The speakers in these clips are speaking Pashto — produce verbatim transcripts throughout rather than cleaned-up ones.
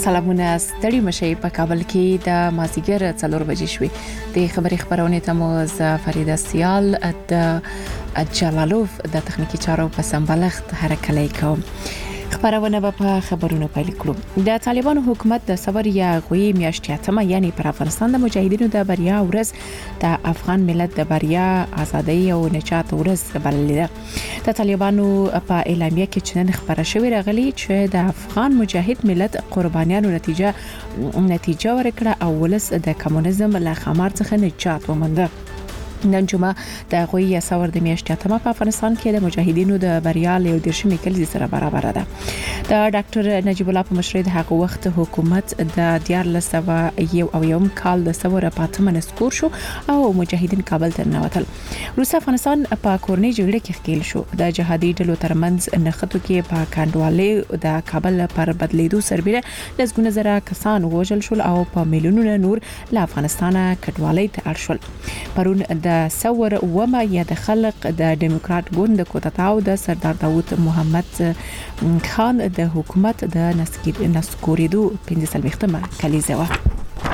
سلامونه ستړي مشي په کابل کې د مازیګر څلور بجې شوې د خبري خبرونه ته مو ز فریده سیال د جلالوف د تخنیکی چارو په سمبالښت هرکلی کوم. خبرونه په خبرونو پیل کړو. د طالبانو حکومت د صبر یا غوي میاشتې یعنی پر افغانستان د مجاهدینو د بریا ورځ د افغان ملت د بریا ازادۍ او نجات ورځ بللې ده. د طالبانو په اعلامیه کې چې نن خبره شوې راغلي چې د افغان مجاهد ملت قربانیانو نتیجه نتیجه ورکړه او ولس د کمونیزم له خمار څخه نجات ومنده. نن جمعه د غوي سور د میاشتې په افغانستان کې د مجاهدینو د بریا له دیرشمې کلیزې سره برابر ده. د ډاکټر نجیب الله په مشرۍ د هغه وخت حکومت د دیار لسوه یو او یوم کال د سور پاتمه نسکور شو او مجاهدین کابل ته ننوتل. روس افغانستان په کورنۍ جګړه کې ښکیل شو. د جهادي ډلو ترمنځ نښتو کې په کاندوالي د کابل پر بدلیدو سربېره لږونه زره کسان وژل شول او په میلیونونو نور له افغانستان کډوالۍ ته اړ شول. پرون د سور ومه یا د خلق د ډیموکرات ګوند کوتتاو د سردار داوود محمد خان د حکومت د نسکوریدو پنځه سلويختمه کلیزه و.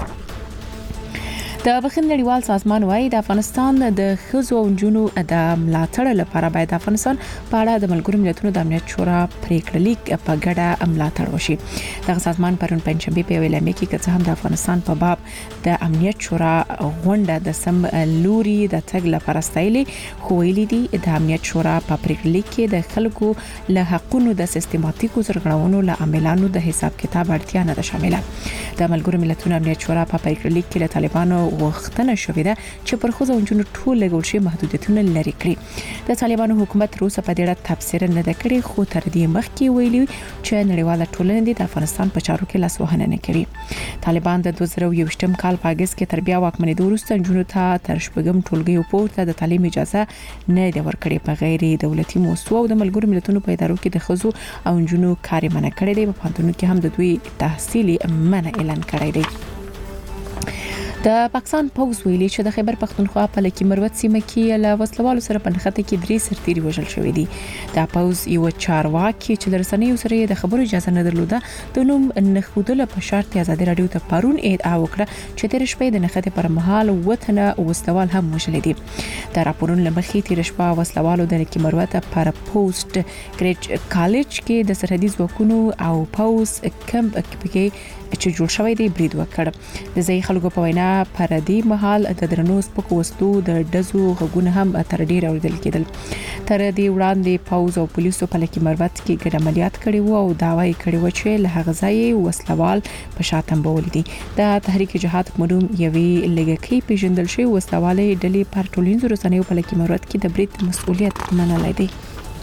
د بخښنې نړیوال سازمان وايي د افغانستان د ښځو او نجونو د ملاتړ لپاره باید د افغانستان په اړه د ملګرو ملتونو د امنیت شورا پریکړه لیک په ګډه ملاتړ وشي. دغه سازمان پرون پنځشنبه په اعلامیه کې چې هم د افغانستان په باب د امنیت شورا غونډه د سم لوري د تګ لپاره ستایلي خو ویلي دي د امنیت شورا په پریکړه لیک کې د خلکو له حقونو د سیستماتیکو سرغړونو له عاملانو د حساب کتاب اړتیا نه ده شامله. د ملګرو ملتونو امنیت شورا په پریکړه لیک کې له طالبانو وختنه شوې ده چې پر خو ځونجونو ټول لګول شي محدودیتونه لري کړی. د طالبانو حکومت روسه په ډیره تفسیر نه ده کړی خو تر دې مخکې ویلي چې نړیواله ټولنه د افغانستان په چارو کې لاسوهنه نه کوي. طالبان د دوه زره یوویشتم کال په اگست کې تر بیا واکمنۍ وروسته جنونو ته تر شپږم ټولګي پورته د تعلیم اجازه نه دی ورکړې. په غیر دولتي موسسو او د ملګرو ملتونو په ادارو کې د خزو او جنونو کار منع کړی دی. په پانتونو کې هم د دوی تحصیلي منع اعلان کړی دی. د پاکستان پوز ویلي چې د خیبر پختونخوا په لکی مروت سیمه کې له وسلوالو سره په نښته کې درې سرتیري وژل شوې دي. د پوز یو چارواکي چې د رسنیو سره د خبرو اجازه نه درلوده د نوم نخودل په شرط آزادي رادیو ته پرون ادعا وکړه چې تیر شپه د نښته پر مهال وطن وسلوال هم وژل دي. د راپورونو لمخې تیر شپه وسلوالو د لکی مروت پر پوسټ ګریډ کالج کې د سرحدي ځواکونو او پوز کمپ کې چې جوړ شوی دی برید وکړ. د ځای خلکو په وینا پر دې مهال د درنو سپکو وسلو د دزو غږونه هم تر ډیر اوریدل کېدل. تر دې وړاندې پوز او پولیسو په لکی مروت کې ګډ عملیات کړي وو او داوای کړي و چې له هغه ځای وسلوال په شاتم بول دي. د تحریک جهاد مروم یوې لګکې پیژندل شوی وسلوالې ډلې پر ټولنیزو رسنیو په لکی مروت کې د برید مسؤلیت منلای دی.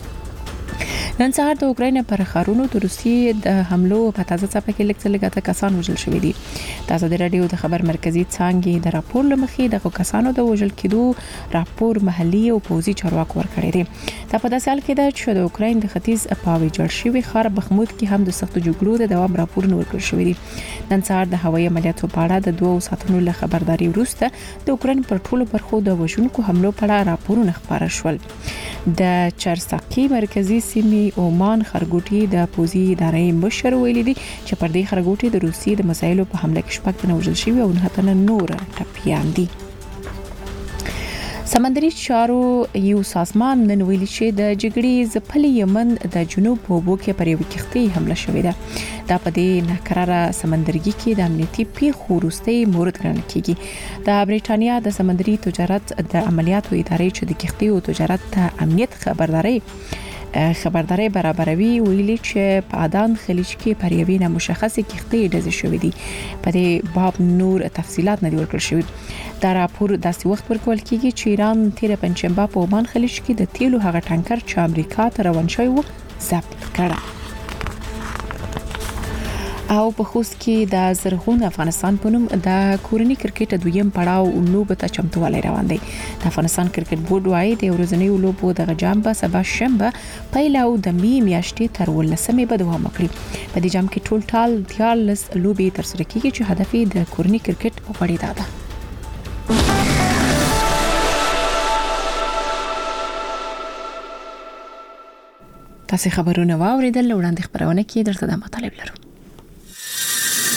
نن سهار د اوکراین پر خارونو د روسیې د حملو په تازه څپه کې لکه لګاته کسان وژل شوي دي. د ازادي رادیو د خبر مرکزی څانګې د راپور لمخې د کسانو د وژل کېدو راپور محلي او پوزي چارواکو ورکړی دی. دا په داسې حال کې ده چې د اوکراین د ختیځ په ویجاړ شوی خار بخمود کې هم د سختو جګړو د دوام راپورونه ورکړل شوی دي. نن سهار د هوایي عملیاتو په اړه د دوه ساعتونو له خبرداري وروسته د اوکراین پر ټولو برخو د وژونکو حملو په اړه راپورونه خبره شول. د چرساکي مرکزی سیمې اومان خرګوټي د پوزي ادارې مشر ویلي دي چې پر دې خرګوټي د روسي د مسایلو په حمله کې شپږ تنه وژل شوي او نه تنه نور ټپيان دي. سمندري چارو یو سازمان نن ویلي چې د جګړې ځپلي یمن د جنوب په اوبو کې پر یو کښتۍ حمله شوې ده. دا په دې ناکراره سمندرګي کې د امنیتي پیښو وروستي مورد ګڼل کیږي. د بریټانیا د سمندري تجارت د عملیاتو ادارې چې د کښتۍ او تجارت ته امنیت خبرداري خبرداري برابروي ویلي چې په آدان خلیج کې پر یوې نامشخصه کښتۍ ډزې شوې دي. په دې باب نور تفصيلات نه دي ورکړل شوي. دا راپور داسې وخت ورکول کیږي چې ایران تیر پنځشنبه په عمان خلیج کې د تیلو هغه ټانکر چې امریکا ته روان شوی و ضبط کړ. او په خوست کې د زرغون افغانستان په نوم د کورنی کرکټ دویم پړاو لوبه ته چمتووالی روان دی. د افغانستان کرکټ بورډ وايي د ورځنیو لوبو د جام په سبا شنبه پیلاو د می میاشتې تر ولسمې به دوام وکړي. په دې جام کې ټول ټال دیارلس لوبې ترسره کیږي چې هدف یې د کورنی کرکټ غوړېدا ده. تاسو خبرونه واوریدل، وړاندې خبرونه کې درته د مطالب لرو.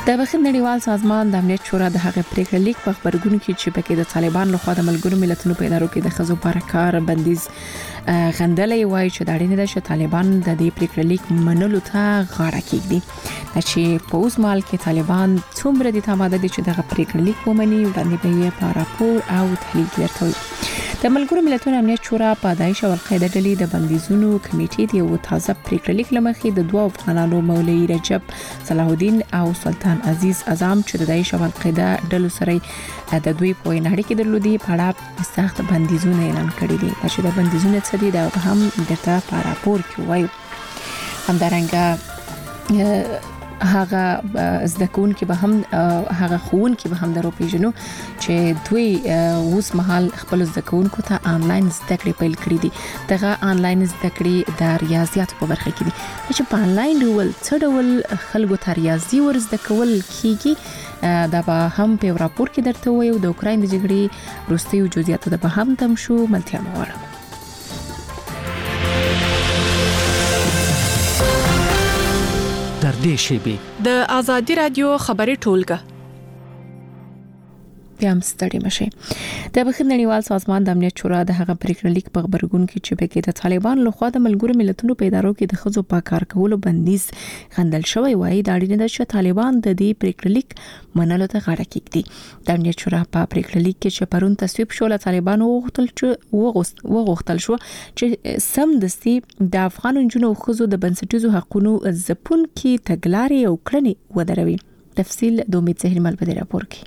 د بخښنې نړیوال سازمان د امنیت شورا د هغه پریکړه لیک په خبرګون کې چې پکې د طالبان لخوا د ملګرو ملتونو په ادارو کې د خزو پر کار بندیز غندلې وایي چې د اړینې ده چې طالبان د دې پریکړه لیک منلو ته غاړه کېږدي چې په اوس مال کې طالبان څومره د تماده دي چې د پریکړه لیک ومني وړاندې به یې په راپور او تحلیل ورکوي. د ملګرو ملتونو امنیت شورا په داعش او القاعده ډلې د بندیزونو کمیټې د یو تازه پریکړه لیک لمخې د دوه افغانانو مولوی رجب صلاح الدین او سلطان عزیز اعظم چې د داعش او القاعده ډلو سره د دوی په اړه کې درلودي په اړه سخت بندیزونه اعلان کړي دي چې د بندیزونو څه دي دا هم درته په راپور کې وایي. همدارنګه هغه زدکون کې به هم هغه خون کې به هم درو پیژنو چې دوی اوس مهال خپل زدکون کو ته آنلاین زده کړې پیل کړې دي. دغه آنلاین زده کړې د ریاضیات په برخه کې دي چې په آنلاین ډول څه ډول خلکو ته ریاضي ورزده کول کیږي دا به هم په راپور کې درته وایو. د اوکراین د جګړې وروستیو جزئیات به هم تم شو ملتیا مغواړم. در دې شیبې د ازادي رادیو خبري ټولګه بیا مستړی مشه. د بخښنې نړیوال سازمان د امنیت شورا د هغه پریکړه لیک په خبرګون کې چې پکې د طالبان لخوا د ملګرو ملتونو په ادارو کې د خزو په کار کولو بندیز غندل شوی وایي دا اړینه ده چې طالبان د دې پریکړه لیک منلو ته غاړه کېږدي. د امنیت شورا په پریکړه لیک کې چې پرون تصویب شو له طالبان وغوښتل چې وغوښتل شو چې سم دستي د افغان جنونو خزو د بنسټیزو حقوقو ځپون کې تګلارې او کړنې ودروي. تفصیل د امید زهیر مل په راپور کې.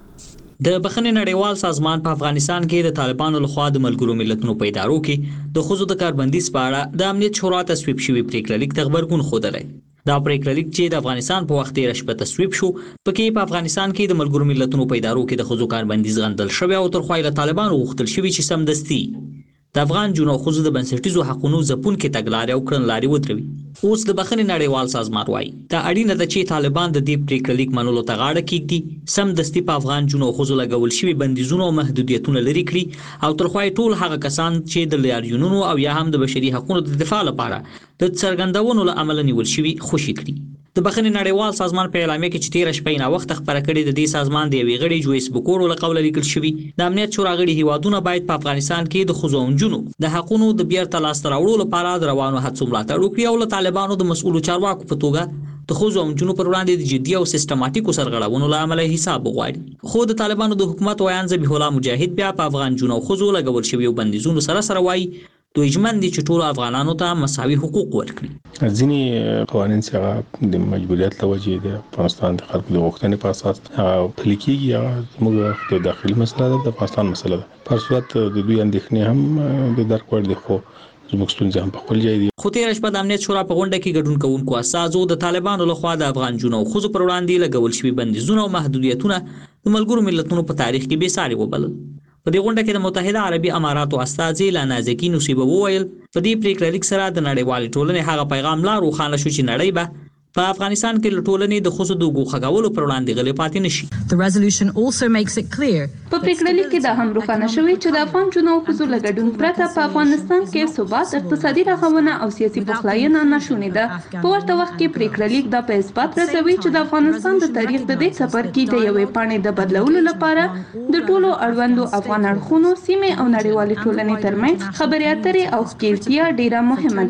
د بخښنې نړیوال سازمان په افغانستان کې د طالبانو لخوا د ملګرو ملتونو په ادارو کې د خزو د کاربندیز په اړه د امنیت شورا تصویب شوی پریکړه لیک د خبرګون خوده لري. دا پریکړه لیک چې د افغانستان په وخت کې رشبه تصویب شو پکې په افغانستان کې د ملګرو ملتونو په ادارو کې د خزو کاربندیز غندل شوی او تر خوایله طالبانو غوښتل شوی چې سمدستي د افغان جنو خزو د بنسټیزو حقوقو ځپون کې تګلارې او کړنلارې ودروي. اوس د بخښنې نړیوال سازمان وایي دا اړینه ده چې طالبان د دې پریکړه لیک منلو ته غاړه کېږدي، سمدستي په افغان جنو خزو لګول شوی بندیزونه او محدودیتونه لري کړي او تر خوای ټول هغه کسان چې د لاریونونو او یا هم د بشري حقوقو د دفاع لپاره د څرګندونو له عمل نیول شوی خوشي کړي. د بخښنې نړیوال سازمان په اعلامیه کې چې تیر شپه نه وخت خبره کړې د دې سازمان د یوې غړي جویس بکورو له قوله لیکل شوی د امنیت شورا غړي هیوادونه باید په افغانستان کې د خزونجونو د حقوقو د بیرته لاسته راوړلو لپاره د روانو هڅو ملاتړ وکړي او له طالبانو د مسؤلو چارواکو په توګه د خزونجونو پر وړاندې د جدي او سیستماتیکو سرغړونو له امله حساب وغواړي. خو د طالبانو د حکومت وایان ذبیح الله مجاهد بیا په افغان جنو خزو لګول شوی بندیزونو سره سره وایي دوی ژمن دي چې ټول افغانانو ته مساوي حقوق ورکړي. ځینې قوانین چې د مجبوریت له وجې د افغانستان د خلکو د غوښتنې په اساس پلي کېږي، هغه زموږ د داخلي مسله ده، د افغانستان مسله ده. په صورت د دوی اندېښنې هم د درک وړ دي، خو زموږ ستونزې هم په خپل ځای دي. خو تیر شپه د امنیت شورا په غونډه کې ګډون کوونکو اساسو د طالبانو لخوا د افغان جنو خزو پر وړاندې لګول شوی بندیزونه او محدودیتونه د ملګرو ملتونو په تاریخ کې بې ساري وبلل. په دې غونډه کې د متحده عربي اماراتو استازي لانازکی نصیبه وویل په دې پریکړه لیک سره د نړیوال ټولنې هغه پیغام لا روښانه شو چې نړۍ به په افغانستان کې له ټولنې د خزو د حقوقو غوښتلو پر وړاندې غلې پاتې نشي. The resolution also makes it clear په پریکړه لیک کې دا هم روښانه شوی چې د افغان جنو خزو له ګډون پرته په افغانستان کې ثبات، اقتصادي رغونه او سیاسي پخلاینه ناشونې ده. په ورته وخت کې پریکړه لیک دا په اثبات رسوي چې د افغانستان د تاریخ د دې څپرکي د یوې پاڼې د بدلولو لپاره د ټولو اړوندو افغان اړخونو، سیمې او نړیوالې ټولنې ترمنځ خبرې اترې او ښکېلتیا ډیره مهمه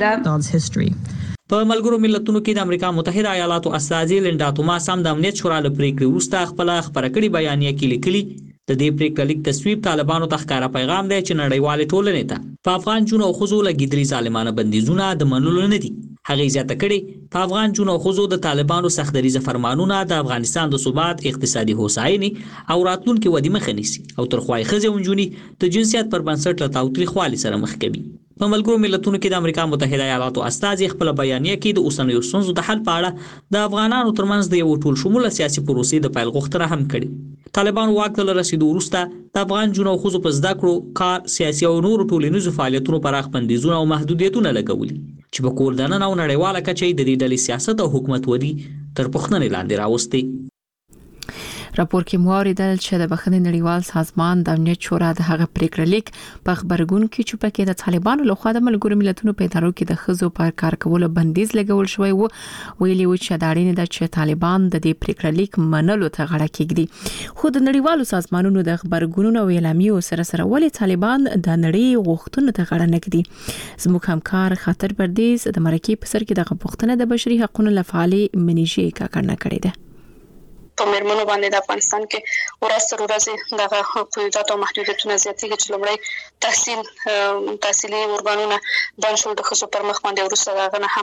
ده. په ملګرو ملتونو کې د امریکا متحده ایالاتو استازي لینډا توماس هم د امنیت شورا له پریکړې وروسته خپل خبره کړې بیانیه کې لیکلي د دې پریکړې لیک تصویب طالبانو ته ښکاره پیغام دی چې نړیوالې ټولنې ته په افغان جنو خزو لګیدلي ظالمانه بندیزونه د منلو نه دي. هغه زیاته کړې په افغان جنو خزو د طالبانو سختدریزه فرمانونه د افغانستان د ثبات، اقتصادي هوساینې او راتلونکي ودې مخه نیسي او تر خوای ښځې او نجونې د جنسیت پر بنسټ له تاوتریخوالي سره مخ کوي. په ملګرو ملتونو کې د امریکا متحده ایالاتو استازي خپل بیانیه کې د اوسنیو ستونزو د حل په اړه د افغانانو ترمنځ د یو ټول شموله سیاسي پروسې د پیل غوښتنه هم کړې. طالبان واک ته رسیدو وروسته د افغان جنو خزو په زده کړو، کار، سیاسي او نورو ټولنیزو فعالیتونو پراخ بندیزونه او محدودیتونه لګولي چې په کور دننه او نړیواله کچه د دې ډلې سیاست او حکومت ودی تر پوښتنې لاندې راوستي. راپور کې موریدل چې د بخښنې نړیوال سازمان د امنیت شورا د هغه پریکړه لیک په خبرګون کې چې پکې د طالبانو لخوا د ملګرو ملتونو په ادارو کې د خزو پر کار کولو بندیز لګول شوی وو ویلي و چې دا اړینه ده چې طالبان د دې پریکړه لیک منلو ته غاړه کېږدي خو د نړیوالو سازمانونو د خبرګونونو او اعلامیو سره سره ولې طالبان د نړۍ غوښتنو ته غاړه نه ږدي زموږ همکار خاطر پردیس د مرکې په سر کې د غوښتنه د بشري حقوقو لپاره منیجی کا کړنه کړې ده په مرمنو باندې د افغانستان کې ورځ تر ورځې دغه قیودات او محدودیتونه زیاتېږي چې لومړی تحصیل تحصیلي ورګانونه بند شول د خصوصي پر مخ باندې وروسته دغه نه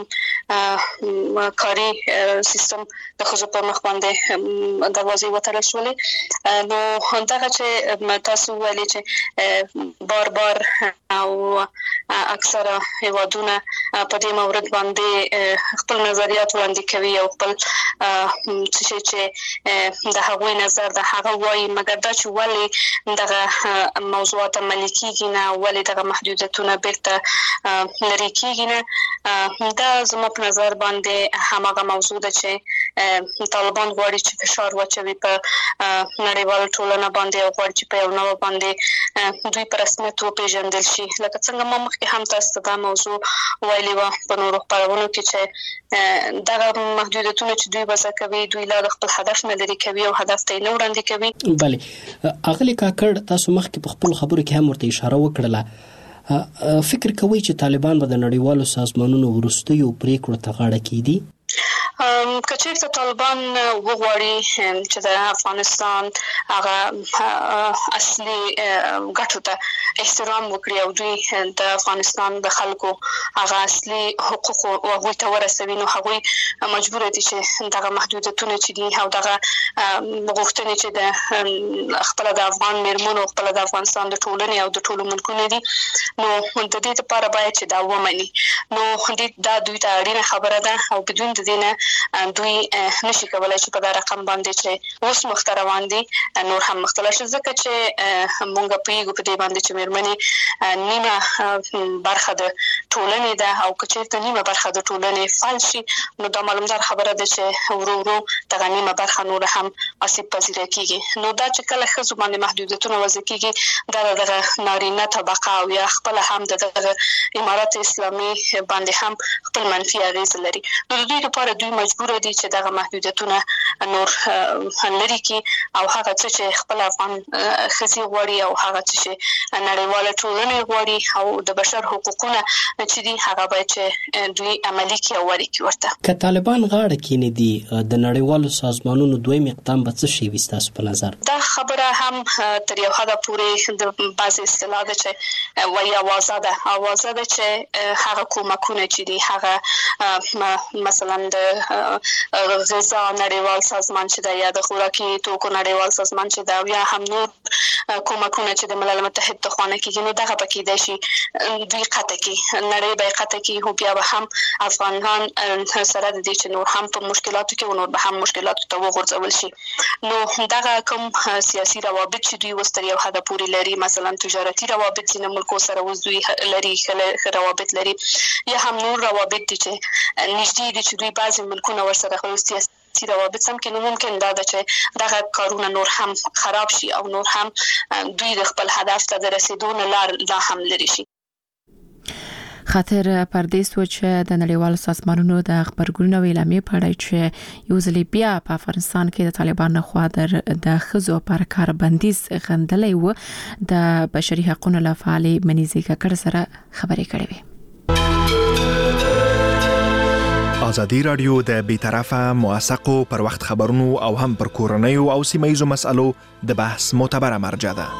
هم کاري سیستم د خصوصي پر مخ باندې دروازې وتړل شولې نو دغه چې تاسو ویلي چې بار بار او اکثره هیوادونه په دې مورد باندې خپل نظریات وړاندې کوي او خپل څه چې د هغوی نظر د هغه وایي مګر دا چې ولې دغه موضوعات عملي کیږي نه ولې دغه محدودیتونه بیرته لري کیږي نه دا زما په نظر باندې هماغه موضوع ده چې طالبان غواړي چې فشار واچوي په نړیواله ټولنه باندې او غواړي چې په یو نوع باندې دوی په رسمیت وپېژندل شي لکه څنګه ما مخکې هم تاسو ته دا موضوع ویلي وه په نورو خپرونو کې چې دغه محدودیتونه چې دوی وضع کوي دوی لا د خپل هدف لري کوي او هدف ته نه وړاندې کوي بله اغلی کاکړ تاسو مخکې په خپل خبرو کې هم ورته اشاره وکړه فکر کوي چې طالبان به د نړیوالو سازمانونو وروستیو پریکړو ته غاړه کیدي کچېر ته طالبان وغواړي چې د افغانستان هغه اصلي ګټو ته احترام وکړي او دوی د افغانستان د خلکو هغه اصلي حقوق او هغوی ته ورسوي نو هغوی مجبور دي چې دغه محدودیتونه چې دي او دغه غوښتنې چې د خپل د افغان میرمنو خپل د افغانستان د ټولنې او د ټولو ملکونو دي نو د دې لپاره باید چې دا ومني نو دا دوی ته اړینه خبره ده او بدون د دې نه دوی نشي کولای چې په دا رقم باندې چې اوس مخته روان دي نور هم مختلف شي ځکه چې مونږ په یو په دې باندې چې مېرمنې نیمه برخه د ټولنې ده او کچېرته نیمه برخه د ټولنې فعال شي نو دا معلومدار خبره ده چې ورو ورو دغه نیمه برخه نور هم آسیب پذیره کیږي نو دا چې کله ښځو باندې محدودیتونه وضع کیږي دا دغه نارینه طبقه او یا خپل هم دغه امارات اسلامي باندې هم خپل منفي اغیز لري نو دوی لپاره دوی مجبور دي چې دغه محدودیتونه نور لري کی او هغه چې خپل افغان خزي غوړي او هغه چې نړیواله ټولنه غوړي او د بشر حقوقونه چې دي هغه باید چې دوی عملي کی او وري کی ورته که طالبان غاړه کینې دي د نړیوالو سازمانونو دویم اقدام به څه شي وستاسو په نظر دا خبره هم تر یو حد پورې د بعض اصطلاح ده چې وایي اوازه ده اوازه ده چې هغه کومکونه چې دي هغه مثلا د غذا نړیوال سازمان چې دا یا د خوراکي توکو نړیوال سازمان چې دا یا هم نور کومکونه چې د ملل متحد د خوانه کې نو دغه پکې د شي دوی قطع کی نړۍ به قطع کی هو بیا به هم افغانان سره د دې چې نور هم په مشکلاتو کې ونور به هم مشکلاتو ته وغورځول شي نو دغه کوم سیاسي روابط چې دوی وستر یو حد پورې لري مثلا تجارتي روابط چې ملکو سره وز دوی لري روابط لري یا هم نور روابط دي چې نږدې دي چې دوی بعضی ملکونه ورسره خو سیاسي روابط سم کې نو ممکن دا ده چې دغه کارونه نور هم خراب شي او نور هم دوی د خپل هدف ته د رسیدو نه لار لا هم لري شي خاطر پردیس و چې د نړیوالو سازمانونو د خبرګونونو اعلامیه په اړه چې یو ځل بیا په افغانستان کې د طالبانو خوا د خزو پر کار بندیز غندلې و د بشري حقوقو لپاره منیزي کړه سره خبرې کړې وي ازادي رادیو د بیطرفه موثقو پر وخت خبرونو او هم پر کورنیو او سیمه‌یزو مسالو د بحث معتبره مرجع ده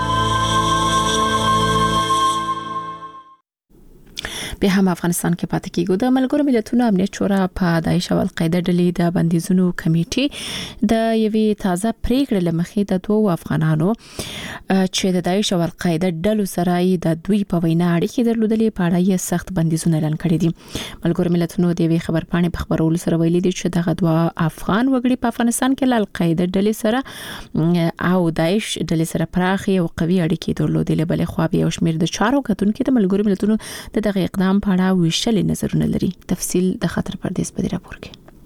به هم افغانستان کې پاتې کیږي د ملګرو ملتونو امنیت شورا په داعش او القاعده ډلې د بندیزونو کمیټې د یوې تازه پریکړې لمخې د دوه افغانانو چې د داعش او القاعده ډلو سره د دوی په وینا اړیکې درلودلې په اړه یې سخت بندیزونه اعلان کړي دي ملګرو ملتونو د یوې خبرپاڼې په خبرولو سره ویلي دي چې دغه دوه افغان وګړي په افغانستان کې له القاعده ډلې سره او داعش ډلې سره پراخي او قوي اړیکې درلودلې بلې خو به یو شمېر د چارو کتونکو د ملګرو ملتونو د دغه اقدام په اړه ویشل نظرونه لري تفصیل د خاطر پردیس په راپور کې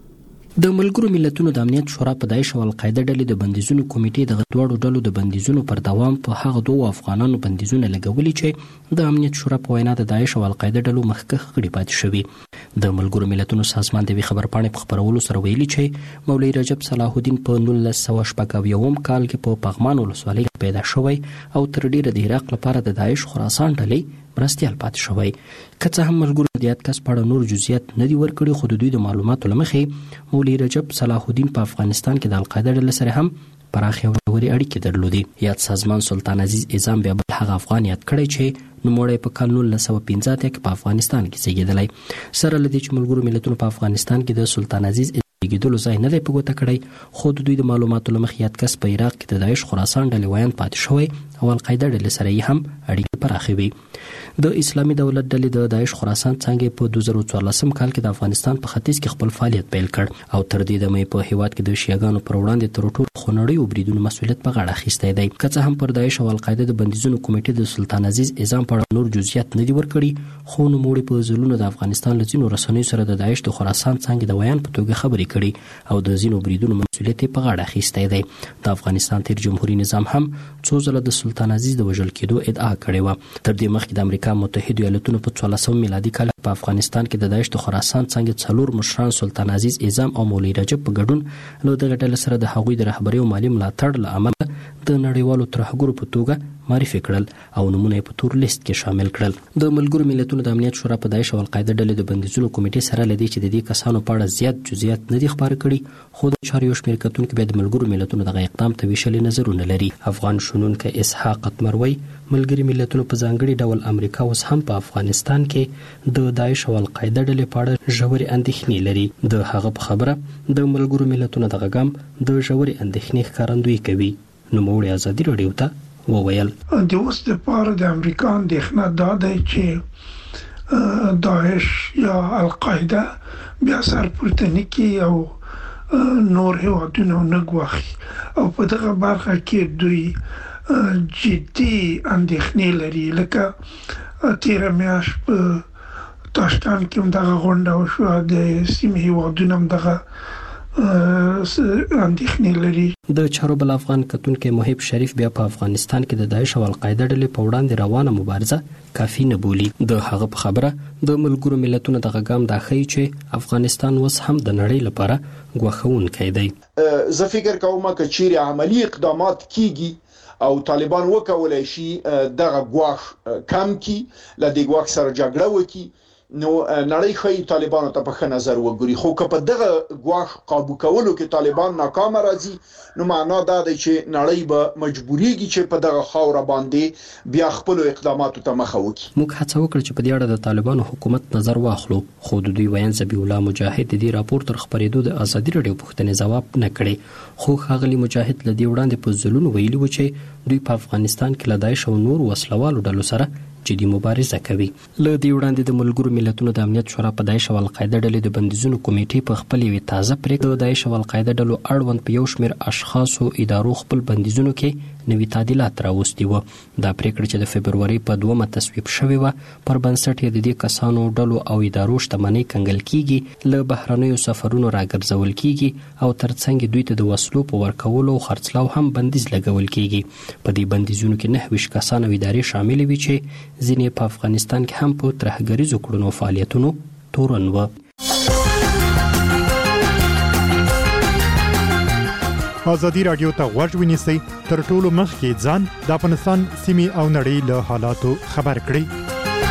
د ملګرو ملتونو د امنیت شورا په داعش او القاعده ډلې د بندیزونو کمیټې د غټوړو ډلو د بندیزونو پر دوام په هغه دوه افغانانو بندیزونه لګولي چې د امنیت شورا په وینا د داعش او القاعده ډلو مخکښ غړي پاتې شوي. د ملګرو ملتونو سازمان د وی خبرپاڼې په خبرولو سره ویلي چې مولوی رجب صلاح الدین په نولس سوه شپږ اویایم کال کې په پغمان ولسوالۍ پیدا شوی او تر ډیره د عراق لپاره د داعش خراسان ډلې مرستيال پاتې شوی. که څه هم ملګرو د یاد کس په اړه نور جزئیات نه دي ورکړي، خو د دوی د معلوماتو لمخې مولوی رجب صلاح الدین په افغانستان کې د القاعده ډلې سره هم پراخې او ژورې اړیکې درلودې. یاد سازمان سلطان عزیز اعظام بیا بل هغه افغان یاد کړی چې نوموړی په کال نولس سوه پنځه اتیا کې په افغانستان کې زیږېدلی. سره له دې چې ملګرو ملتونو په افغانستان کې د سلطان عزیز زیږېدلو ځای نه دی په ګوته کړی، خو د دوی د معلوماتو له مخې یاد کس په عراق کې د داعش خراسان ډلې ویان پاتې شوی او القاعده ډلې سره یې هم اړیکې پراخې وي. د اسلامي دولت ډلې د داعش خراسان څانګې په دوه زره څوارلسم کال کې د افغانستان په ختیځ کې خپل فعالیت پیل کړ او تر دې دمه په هیواد کې د شیعاګانو پر وړاندې تر ټولو خونړیو بریدونو مسؤلیت په غاړه اخیستی دی. که څه هم پر داعش او القاعده د بندیزونو کمیټې د سلطان عزیز اعظام په اړه نور جزئیات نه دي ورکړي، خو نوموړي په ځلونو د افغانستان له ځینو رسنیو سره د داعش د خراسان څانګې د ویان په توګه خبرې کړي او د ځینو بریدونو مسؤلیت په غاړه اخیستی دی. د افغانستان تیر جمهوریت نظام هم څو ځله د سلطان عزیز د وژل کېدو ادعا کړې وه. تر دې مخکې د امریکا متحده ایالاتونو په څوارلسم میلادي کال په افغانستان کې د داعش د خراسان څانګې څلور مشران سلطان عزیز اعظام او مولوی رجب په ګډون له دغه ډلې سره د هغوی د رهبرۍ او مالي ملاتړ له امله د نړیوالو ترهګرو په توګه معرفي کړل او نمونه یې په تور لیست کې شامل کړل. د ملګرو ملتونو د امنیت شورا په داعش او القاعده ډلې د بندیزونو کمیټې سره لدی چې د دې کسانو په اړه زیات جزئیات نه دي خبر کړي، خو د چارو شمیر کتونکو به د ملګرو ملتونو دغه اقدام ته ویشلې نظرونه لري. افغان شنونکو اسحاق قطمروي ملګري ملتونو په ځانګړي ډول امریکا اوس هم په افغانستان کې د داعش او القاعده ډلې په اړه ژورې اندېښنې لري. د هغه په خبره د ملګرو ملتونو دغه ګام د ژورې اندېښنې ښکارندویي کوي. نوموړي ازادي راډیو ته وویل د اوس لپاره د امریکا اندېښنه دا ده چې داعش یا القاعده بیا سرپورته نه کړي او نور هیوادونه نه ګواښي او په دغه برخه کې دوی جدي اندېښنې لري. لکه تیره میاشت په تاشکند کې هم دغه غونډه وشوه، د سیمې هیوادونه هم دغه اندېښنې لري. د چارو بل افغان کتونکو محب شریف بیا په افغانستان کې د داعش او القاعده ډلې په وړاندې روانه مبارزه کافي نه بولي. د هغه په خبره د ملګرو ملتونو دغه ګام دا ښیي چې افغانستان اوس هم د نړۍ لپاره ګواښونکی دی. زه فکر کوم چې چیرې عملی اقدامات کیږي او طالبان وکولای شي دغه ګواښ کم کی لدې ګواښ سره جګړه وکړي، نو نړۍ خو طالبانو ته په ښه نظر وګوري. خو که په دغه ګواښ قابو کولو کې طالبان ناکام راځي، نو معنا دا دی چې نړۍ به مجبوریږي چې په دغه خاور باندې بیا خپل اقداماتو ته مخه وکړي. موږ هڅه وکړه چې په دې اړه د طالبانو حکومت نظر واخلو، خو د دوی ویان ذبیح الله مجاهد د دې راپور تر خبرېدو د ازادي راډیو پوښتنې ځواب نه کړي. خو ښاغلي مجاهد له دې وړاندې په ځلونو ویلي و چې دوی په افغانستان کې له داعش او نور وسلوالو ډلو سره جدي مبارزه کوي. له دې وړاندې د ملګرو ملتونو د امنیت شورا په داعش او القاعده ډلې د بندیزونو کمیټې په خپل یوه تازه پریکړه د داعش او القاعده ډلو اړوند په یو شمېر اشخاصو ادارو خپل بندیزونو کې نوي تعدیلات راوستي وو. دا پریکړه چې د فبروري په دومه تصویب شوې و پر بنسټ یې د دې کسانو ډلو او ادارو شتمنۍ کنګل کیږي، له بهرنیو سفرونو راګرځول کیږي او ترڅنګ دوی ته د وسلو په ورکولو او خرڅلاو هم بندیز لګول کیږي. په دې بندیزونو کې نهه ویشت کسان او ادارې شامل وي چې ځینې په افغانستان کې هم په ترهګریزو کړنو فعالیتونو تورن و. ازادي راډیو ته غوږ ونیسئ، تر ټولو مخکې ځان د افغانستان سیمې او نړۍ له حالاتو خبر کړئ.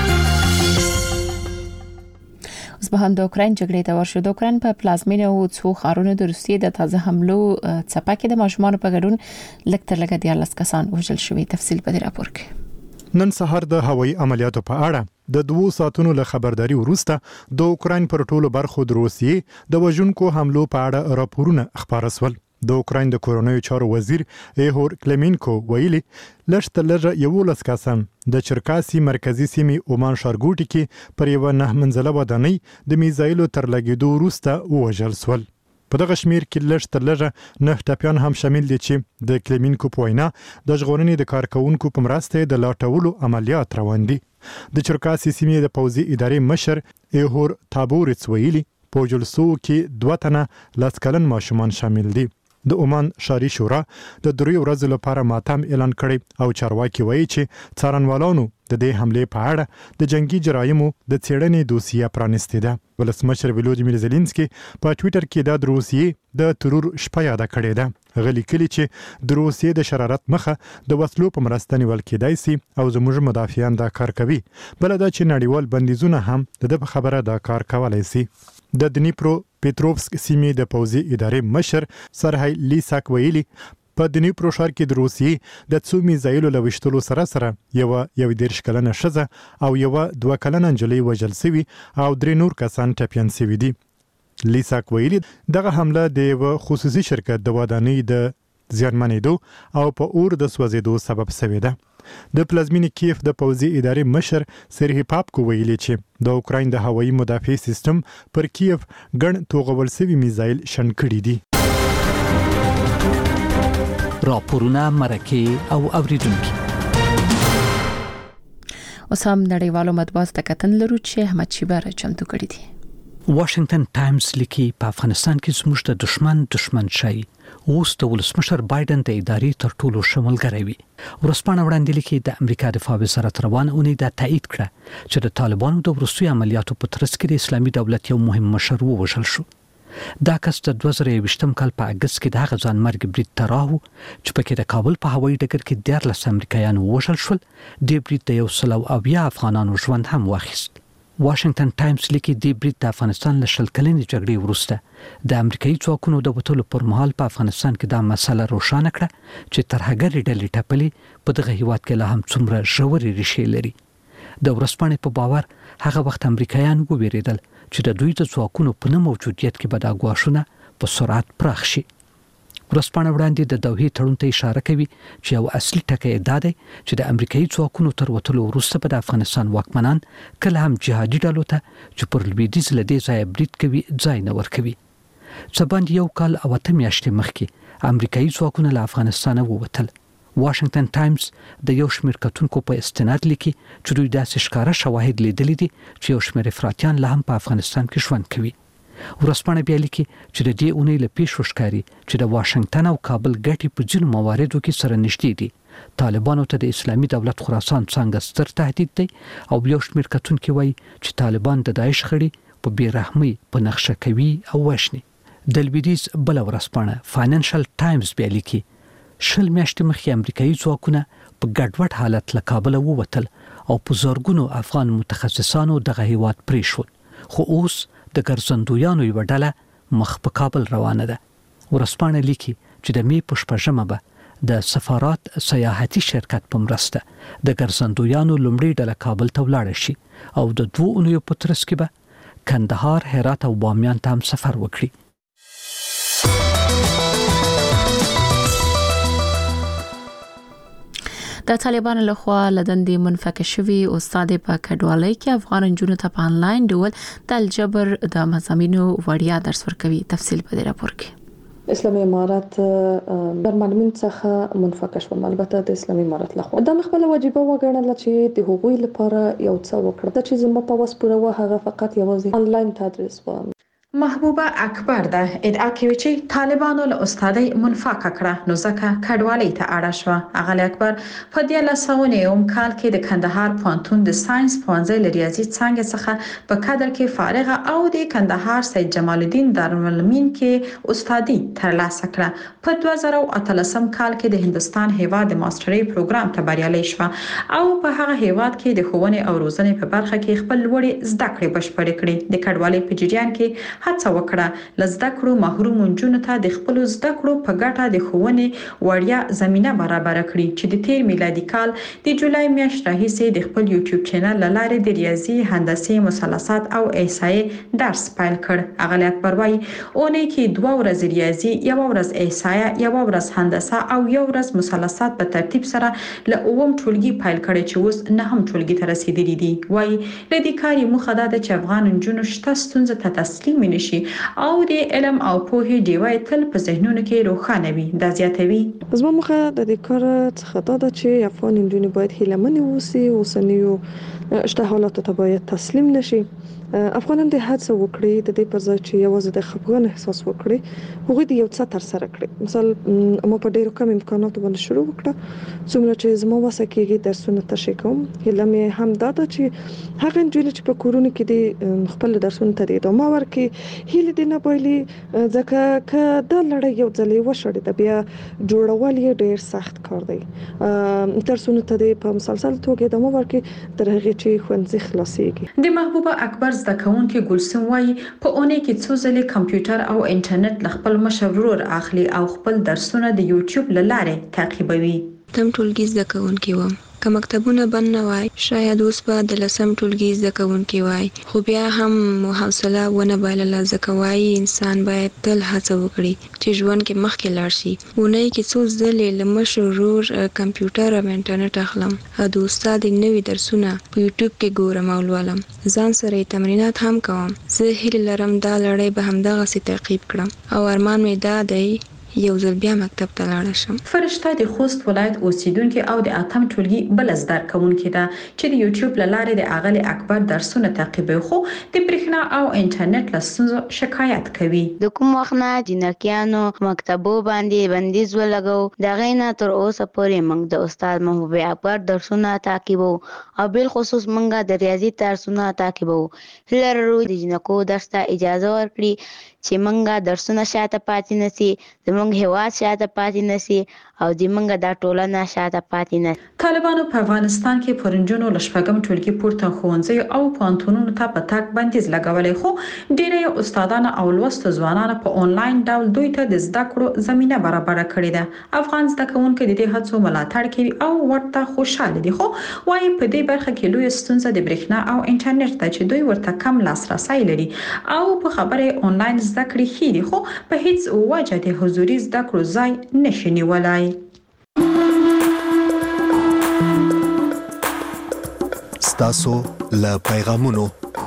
اوس به هم د اوکراین جګړې ته ورشو. د اوکراین په پلازمینه او څو ښارونو د روسیې د تازه حملو څپه کې د ماشومانو په ګډون لږ تر لږه دیارلس کسان وژل شوي. تفصیل په دې راپور کې. نن سهار د هوایي عملیاتو په اړه د دوه ساعتونو له خبرداري وروسته د اوکراین پر ټولو برخو د روسیې د وژونکو حملو په اړه راپورونه خبر شول. د اوکراین د کورونیو چارو وزیر ایهور کلمینکو ویلي لږ تر لږه یولس کسان د چرکاسي مرکزی سیمې اومان ښارګوټي کې پر یوه نه منزله ودانۍ د میزایلو تر لګېدو وروسته ووژل شول. په دغه شمیر کې لږ تر لږه نه ټپیان هم شامل دي چې د کلمینکو په وینا د ژغورنې د کارکونکو په مرسته د لاټولو عملیات روان دي. د چرکاسي سیمې د پوځي ادارې مشر ایهور تابورڅ ویلي په جلسو کې دوه تنه لاس کلن ماشومان شامل دي. د عمان شاري شورا د درې ورځې لپاره ماتم اعلان کړی او چارواکي وایي چې څارنوالانو د دې حملې په اړه د جنگي جرایمو د څېړنې دوسیه پرانستې ده. ولسمشر ولودیمیر زيلنسکي په ټوئیټر کې د روسیې د ترور شپه یاد کړې ده. غلي کلی چې د روسیې د شرارت مخه د وسلو په مرسته نیول کېدای سي او زموږ مدافعان دا کار کوي. بل دا چې نړیوال بندیزونه هم د دې خبره دا کار کولای سي. د دنیپرو پیټروفسک سیمې د پوځي ادارې مشر سرهی لیساک ویلي په دنیپرو ښار کې د روسیې د څو میزایلو له وشتلو سره سره یو یو دیرش کلنه ښځه او یو دوه کلنه نجلۍ وژل شوي او درې نور کسان ټپیان شوي دي. لیساک ویلي دغه حمله د یو خصوصي شرکت د ودانۍ د زیانمنېدو او په اور د سوځېدو سبب شوې ده. د پلازمینې کیف د پوځي ادارې مشر سرهی پاپکو ویلي چې د اوکراین د هوایي مدافع سیستم پر کیف ګڼ توغول شوي میزایل شنډ کړي دي. راپورونه مرکه او اوریدونکو اوس هم نړیوالو مطبوعاتو ته کتن لرو چې احمد شیبر چمتو کړی دي. واشنگټن ټایمز لیکي په افغانستان کې زموږ د دشمن دشمن شي اوس د ولسمشر بایدن د ادارې تر ټولو شمولګری وي. ورسپانه وړاندې لیکي د امریکا دفاع وزارت روان اونۍ دا تایید کړه چې د طالبانو د وروستي عملیاتو په ترڅ کې د اسلامي دولت یو مهم مشر ووژل شو. دا کس د دوه زره یوویشتم کال په اگست کې د هغه ځان مرګ برید ته راهو چې پکې د کابل په هوایي ډګر کې دیارلس امریکایان ووژل شول. د برید د یو سل او اویا افغانانو ژوند هم واخیست. واشنگټن ټایمز لیکي د برید د افغانستان له شل کلنې جګړې وروسته د امریکایي ځواکونو د وټولو پر مهال په افغانستان کې دا مسله روښانه کړه چې ترهګرې ډلې ټپلې په دغه هیواد کې لا هم څومره ژورې ریښې لري. د ورسپانې په باور هغه وخت امریکایان وویریدل چې د دوی د ځواکونو په نه موجودیت کې به دا ګواښونه په سرعت پراخ شي. ورسپانه وړاندې د دوحې تړون ته اشاره کوي چې یو اصلي ټکی دا دی چې د امریکایي ځواکونو تر وټولو وروسته به د افغانستان واکمنان کله هم جهادي ډلو ته چې پر لویدیځ له دې ځایه برید کوي ځای نه ورکوي. څه باندې یو کال او اته میاشتې مخکې امریکایي ځواکونه له افغانستانه ووتل. واشنگټن ټایمز د یو شمېر کتونکو په استناد لیکي چې دوی داسې ښکاره شواهد لیدلي دي چې یو شمېر افراطیان لا هم په افغانستان کې ژوند کوي. ورسپانه بیا لیکي چې د دې اونۍ له پیښو ښکاري چې د واشنگټن او کابل ګټې په ځینو مواردو کې سره نږدې دي. طالبانو ته د اسلامي دولت خراسان څنګه ستر تهدید دی او یو شمېر کتونکي وایي چې طالبان د داعش غړي په بیرحمۍ په نقشه کوي او وژني. د لویدیځ بل ورسپانه فاینانشل ټایمز بیا لیکي شل میاشتې مخکې امریکایي ځواکونه په ګډوډ حالت له کابل ووتل او په زرګونو افغان متخصصانو دغه هیواد پریښود. خو اوس د ګرځندویانو یو ډله مخ په کابل روانه ده. ورسپانه لیکي چې د می په شپږمه به د سفارت سیاحتي شرکت په مرسته د ګرځندویانو لومړی ډله کابل ته ولاړ شي او د دوه اونیو په ترڅ کې به کندهار، هرات او بامیان ته هم سفر وکړي. د طالبانو لخوا لدندې منفکه شوی استاد په کډوالۍ کې افغان نجونو ته په انلاین ډول د الجبر د مضامینو وړیا درس ورکوي. تفصیل په دې راپور کې. اسلامي امارات در معلمین څخه منفکه شول. البته د اسلامي امارات لخوا دا خپل واجبه وګڼل چې د هغوی لپاره یو څه وکړه. دا چې زموږ په وس پوره و هغه فقط یوازې انلاین تدریس و. محبوبه اکبر ده ادعا کوي چې طالبانو له استادۍ منفکه کړه نو ځکه کډوالۍ ته اړه شو. اغلی اکبر په دې لسونیم کال کې د کندهار پوهنتون د ساينس پوهنځي له ریاضي څانګې څخه په کادر کې فارغه او د کندهار سید جمال الدین دارالعلومین کې استادي ترلاسه کړه. په دوه زره او اتلسم کال کې د هندستان هیواد د ماسترۍ پروګرام ته بریالي شو او په هغه هیواد کې د ښوونې او روزنې په برخه کې خپل لوړې زده کړې بشپړې کړې. د کډوالۍ په جریان کې هڅه وکړه لزده کړو محروم نجونو ته د خپل زده کړو په ګټه د ښوونې وړیا زمينه برابر کړي چې د تیر میلادي کال د جولای میاشتې راهیسې د خپل یوټیوب چینل لاره د ریاضي، هندسي، مثلثات او احصایې درس پیل کړ. اغلی اکبر وايي اونۍ کې دوه ورځې ریاضي، یو ورځ احصایه، یو ورځ هندسه او یو ورځ مثلثات په ترتیب سره له اووم ټولګي پیل کړي چې اوس نهم ټولګي ته رسیدلي دي. وايي لدې کار موخه ده چې افغان نجونو شته ستونزه ته تسلیم نشي او د علم او پوهې ډیوه تل په ذهنونو کې روښانه وي. دا زیاتوي زما مخه د دې کار څخه دا ده چې افغان نجونې باید هیلهمنې اوسي، اوسنیو شته حالات ته باید تسلیم نشي. افغانان د هڅه وکړي د دې پر ځای چې یوازې د خپګان احساس وکړي هغوی د یو څه تر سره کړي. مثال ما په ډیرو کم امکاناتو باندې شروع وکړه څومره چې زما وسه کېږي درسونه تشریح کوم. هله مې هم دا ده چې هغه نجونې چې په کورونو کې د خپل درسونه ته ادامه ورکړي هله دې نه بایلي ځکه که دا لړۍ یو ځلې وشړې د بیا جوړول یې ډیر سخت کار دی. درسونه ته په مسلسل توګه ادامه ورکړي تر هغه چې ښوونځي خلاصيږي. د محبوبه اکبر زده کوونکې ګلسم وایي په اونۍ کې څو ځلې کمپیوټر او انټرنیټ له خپل مشر ورور اخلي او خپل درسونه د یوټیوب له لارې تعقیبوي. تم ټولګي زده کوونکې وم که مکتبونه بند نه وای شاید اوس به د لسم ټولګي زده کوونکې وای خو بیا هم حوصله ونه بایلله ځکه وایي انسان باید تل هڅه وکړي چې ژوند کې مخکې لاړ شي. اونۍ کې څو ځلې له مشر ورور کمپیوټر او انټرنیټ اخلم او د استاد نوي درسونه په یوټیوب کې ګورم او لولم. ځان سره تمرینات هم کوم. زه هیله لرم دا لړۍ به همدغسې تعقیب کړم او ارمان مې دا دی یو ځل بیا مکتب ته لاړ شم. فرشته د خوست ولایت اوسیدونکې او د اتم ټولګي بل زده کوونکې ده چې د یوټیوب له لارې د اغلی اکبر درسونه تعقیبوي خو د برېښنا او انټرنیټ له ستونزو شکایت کوي. د کوم وخت نه جنکیانو مکتبو باندې بندیز ولګو دغه نه تر اوسه پورې موږ د استاد محبوب اکبر درسونه تعقیبو او بل خصوص موږ د ریاضي درسونه تعقیبو. هلرو د جنکو درس ته اجازه ورکړي چې موږ درسونه شاته پاتې نشي زموږ هیواد شاته پاتې نشي او د موږ د ټولنه شاته پاتې نشي. طالبانو په افغانستان کې پرنجونو له شپږم ټولګي پورته ښوونځي او پوهنتونونو ته په تګ بندیز لګولی خو ډېری استادان او لوستو ځوانان په انلاین ډول دوی ته د زده کړو زمينه برابر کړې ده. افغان زده کوونکي د دې هڅو ملاتړ کوي او ورته خوشاله دي خو وايي په دې برخه کې لوی ستونزه د برېښنا او انټرنیټ ده چې دوی ورته کم لاسرسي لري او په خبره انلاین زده کړې خېدي خو په هیڅ وجه د حضوري زده کړو ځای نشي نیولای. ستاسو له پیغامونو.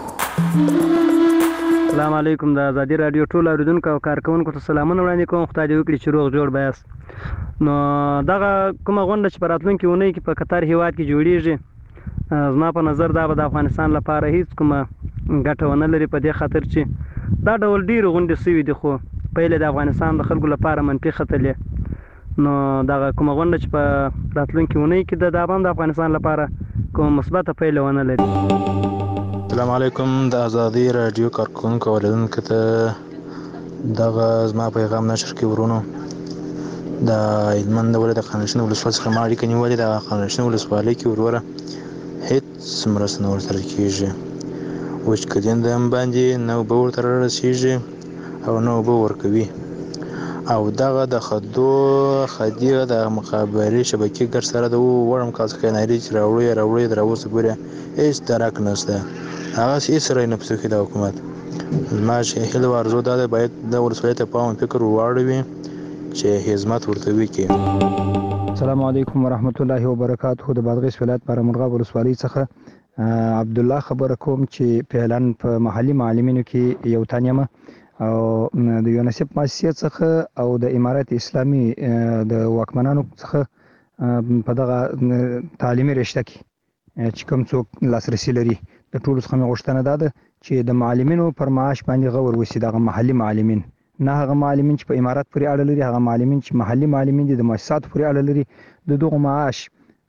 السلام علیکم د ازادي رادیو ټول اوریدونکو او کارکونکو ته سلامونه وړاندې کوم. خدای دې وکړي چې روغ جوړ بیاست. نو دغه کومه غونډه چې په راتلونکي اونۍ کې په قطر هیواد کې جوړیږي زما په نظر دا به د افغانستان لپاره هیڅ کومه ګټه ونه لري په دې خاطر چې دا ډول ډیرو غونډې سوي دي خو پهله د افغانستان د خلکو لپاره منفي خطلې. نو دغه کومه غونډه چې په راتلونکي اونۍ کې د دابان د افغانستان لپاره کوم مثبت پایله ونه لري. السلام علیکم د ازادي رادیو کارکونکو اوریدونکو ته دغه زما پیغام نشر کې ورونو د ایدمن د ولې د خانشین ولسوالۍ څخه ما اړیکه نیولې د خانشین ولسوالۍ کې وروره هیڅ مرسته نه ورسره کېږي. وچ کدین د هم باندې نو به ورته رسیږي او نو به ورکوي او دغه د خدو خدیه د مخابري شبکې ګر سره د وړم کاس کناري چې راوړي راوړي دروسه ګوره هیڅ درک نشته. هغه هیڅ سره نه پسې د حکومت ما چې هله ورزو د باید د ولسوالۍ ته پام فکر واړوي چې خدمت ورته وکړي. السلام علیکم ورحمت الله وبرکاته. د بادغیس ولایت بارمرغاب ولسوالۍ څخه عبد الله خبر کوم چې فعلا په محلي معلمینو کې یو تانیمه او د یونیسف مؤسسه څخه او د امارات اسلامي د واکمنانو څخه په دغه تعلیمي رشته کې چې کوم څوک لاسرسي لري د ټولو څخه غوښتنه ده چې د معلمینو پر معاش باندې غور وسی دغه محلي معلمین نه هغه معلمین چې په امارات پورې اړه لري هغه معلمین چې محلي معلمین دي د مؤسسات پورې اړه لري د دغه معاش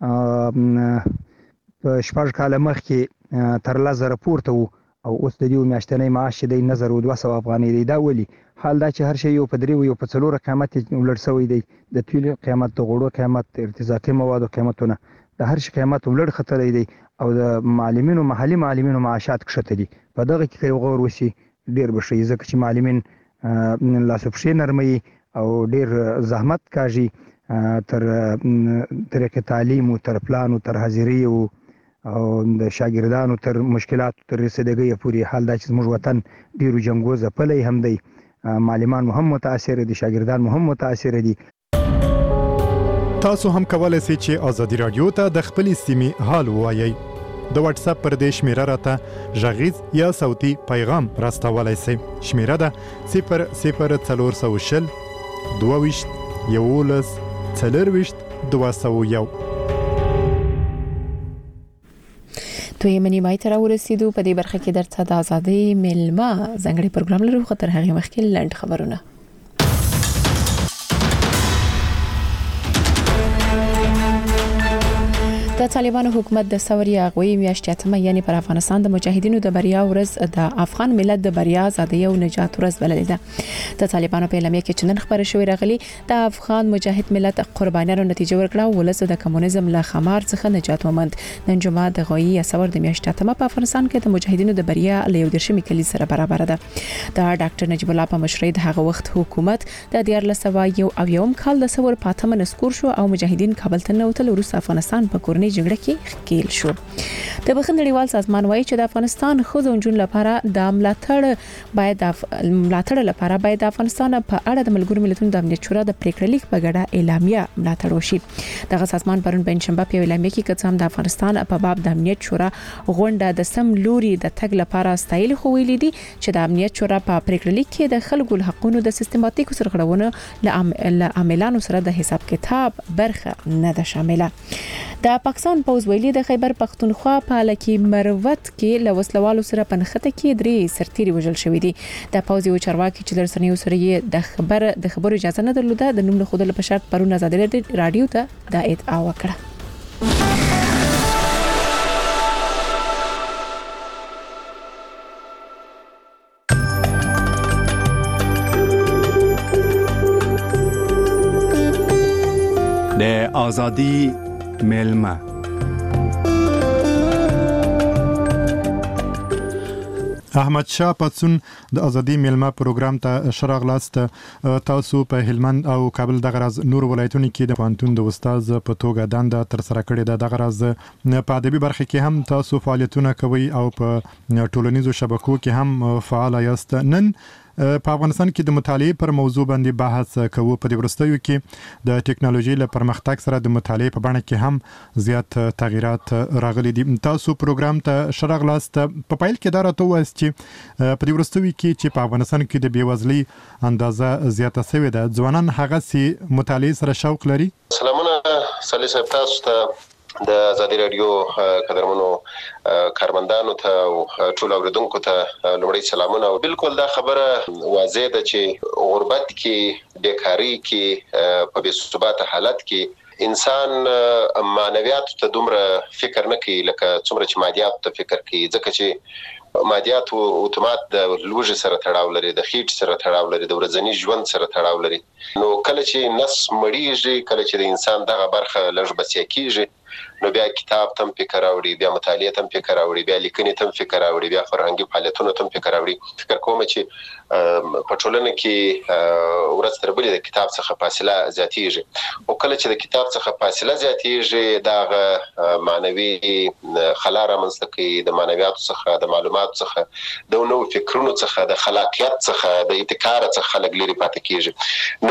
په شپږ کاله مخکې تر لس زره پورته وو او اوس د دې میاشتنۍ معاش چې د نظر دوه سوه افغانۍ دی. دا ولي حال دا چې هر شی یو په درې یو په څلور قیمت ولړ شوی دی د تیل قیمت د غوړو قیمت ارتزاقي موادو قیمتونه د هر شي قیمت ولړ خطر دی او د معلمینو محلي معلمینو معاشات کښته دي. په دغه کې یو غور وسی ډیر بشي ځکه چې معلمین لاسو پښې نرمي او ډیر زحمت کاږي تر طریقې تعلیم او تر پلان او تر حاضري او او د شاګردانو تر مشکلات تر رسیدګۍ پورې. حال دا چې زموږ وطن ډیرو جنګو ځپلی هم دی معلمان هم متاثر دي شاګردان هم متاثر دي. تاسو هم کولای شئ چې ازادي رادیو ته د خپل سیمې حال ووایئ. د واتس اپ پر دې شمیره راته غږیز یا صوتي پیغام راستولای شئ. شمیره ده صفر صفر څلور سوه شل دوه ویشت یولس څلور ویشت دوه سوه یو. دوی منی مای تر ورسېدو په دې برخه کې درته د ازادي ملما ځنګړي پروګرام لرو خو تر هغه مخکې لنډ خبرونه. د طالبانو حکومت د ثوري اغوي میاشتې اتمه یعنی پر افغانستان د مجاهدینو د بریا ورځ د افغان ملت د بریا ازادي او نجات ورځ بللې ده. د طالبانو په اعلامیه کې چنن خبره شوې راغلي د افغان مجاهد ملت قربانیانو نتیجه ورکړه ولس د کمونیزم له خمار څخه نجات وموند. نن جمعه د غوي ثور د میاشتې اتمه په افغانستان کې د مجاهدینو د بریا له یو درشمي کلی سره برابر ده. د ډاکټر نجیب الله په مشرۍ د هغه وخت حکومت د دیار لسوا یو او یوم کال د ثور پاتمه نسکور شو او مجاهدین کابل ته نوتل وروسته افغانستان په کورنۍ جګړه کې ښکیل شو. د بخښنې نړیوال سازمان وایي چې د افغانستان ښځو او نجونو لپاره د ملاتړ باید د ملاتړ لپاره باید د افغانستان په اړه د ملګرو ملتونو د امنیت شورا د پریکړه لیک په ګډه اعلامیه ملاتړ وشي. دغه سازمان پرون پنځشنبه په اعلامیه کې کڅام د افغانستان په باب د امنیت شورا غونډه د سم لوري د تګ لپاره ستایل خو ویلي دي چې د امنیت شورا په پریکړه لیک کې د خلکو حقوقو د سیستماتیکو سرغړونو له عاملانو سره د حساب کتاب برخه نه ده شامله. د پاکستان پوز ویلي د خیبر پختونخوا په لکی مروت کې له وسلوالو سره په نښته کې درې سرتیري وژل شوې دي. د پوز یو چارواکي چې درسنیو سره د خبر د خبرو اجازه نه درلوده د نوم له خودل په شرط پرون ازادي رادیو ته د ادعا وکړه. د ازادي ملما احمد شاه پاتسون د ازادي ملما پروګرام ته شراغ لاست. تاسو په هلمند او کابل د غرض نور ولایتونو کې د پانتون د استاد په توګه دنده تر سره کړې ده. د غرض په ادبي برخه کې هم تاسو فعالیتونه کوي او په ټولنیزو شبکو کې هم فعال یاست. نن په افغانستان کې د مطالعې پر موضوع باندې بحث کوو. په دې ورستیو کې د ټکنالوژي له پرمختګ سره د مطالعې په بڼه کې هم زیات تغیرات راغلي دي. تاسو پروګرام ته شرغ لاست. په پایل کې دا راته وایي چې په دې ورستیو کې چې په افغانستان کې د بیوزلۍ اندازه زیاته شوې ده ځوانان هغه سي مطالعې سره شوق لري. سلامونه سالي صاحب تاسو ته د ازادي رادیو قدرمنو کارمندانو ته او ټول اوریدونکو ته لومړی سلامونه. او بالکل دا خبره واضح ده چې غربت کې بیکاری کې په بې ثبات حالت کې انسان معنویات ته دومره فکر نه کوي لکه څومره چې مادیات ته فکر کوي. ځکه چې مادیات او اتومات د لوږې سره تړاو لري، د خېټ سره تړاو لري، د ورځني ژوند سره تړاو لري. نو کله چې نس مړیږي، کله چې د انسان دغه برخه لږ بسیا کیږي، نو بیا کتاب تم فکر راوړي، بیا مطالعه تم فکر راوړي، بیا لیکنې تم فکر راوړي، بیا فرهنګي فعالیتونه تم فکر راوړي. فکر کوم چې په ټولنه کې ورځ تر بلې د کتاب څخه فاصله زیاتېږي. او کله چې د کتاب څخه فاصله زیاتېږي دا معنوي خلا رامنځته کوي، د معنویاتو څخه، د معلوماتو څخه، د نوو فکرونو څخه، د خلاقیت څخه، د ابتکار څخه خلک لري پاتې کیږي.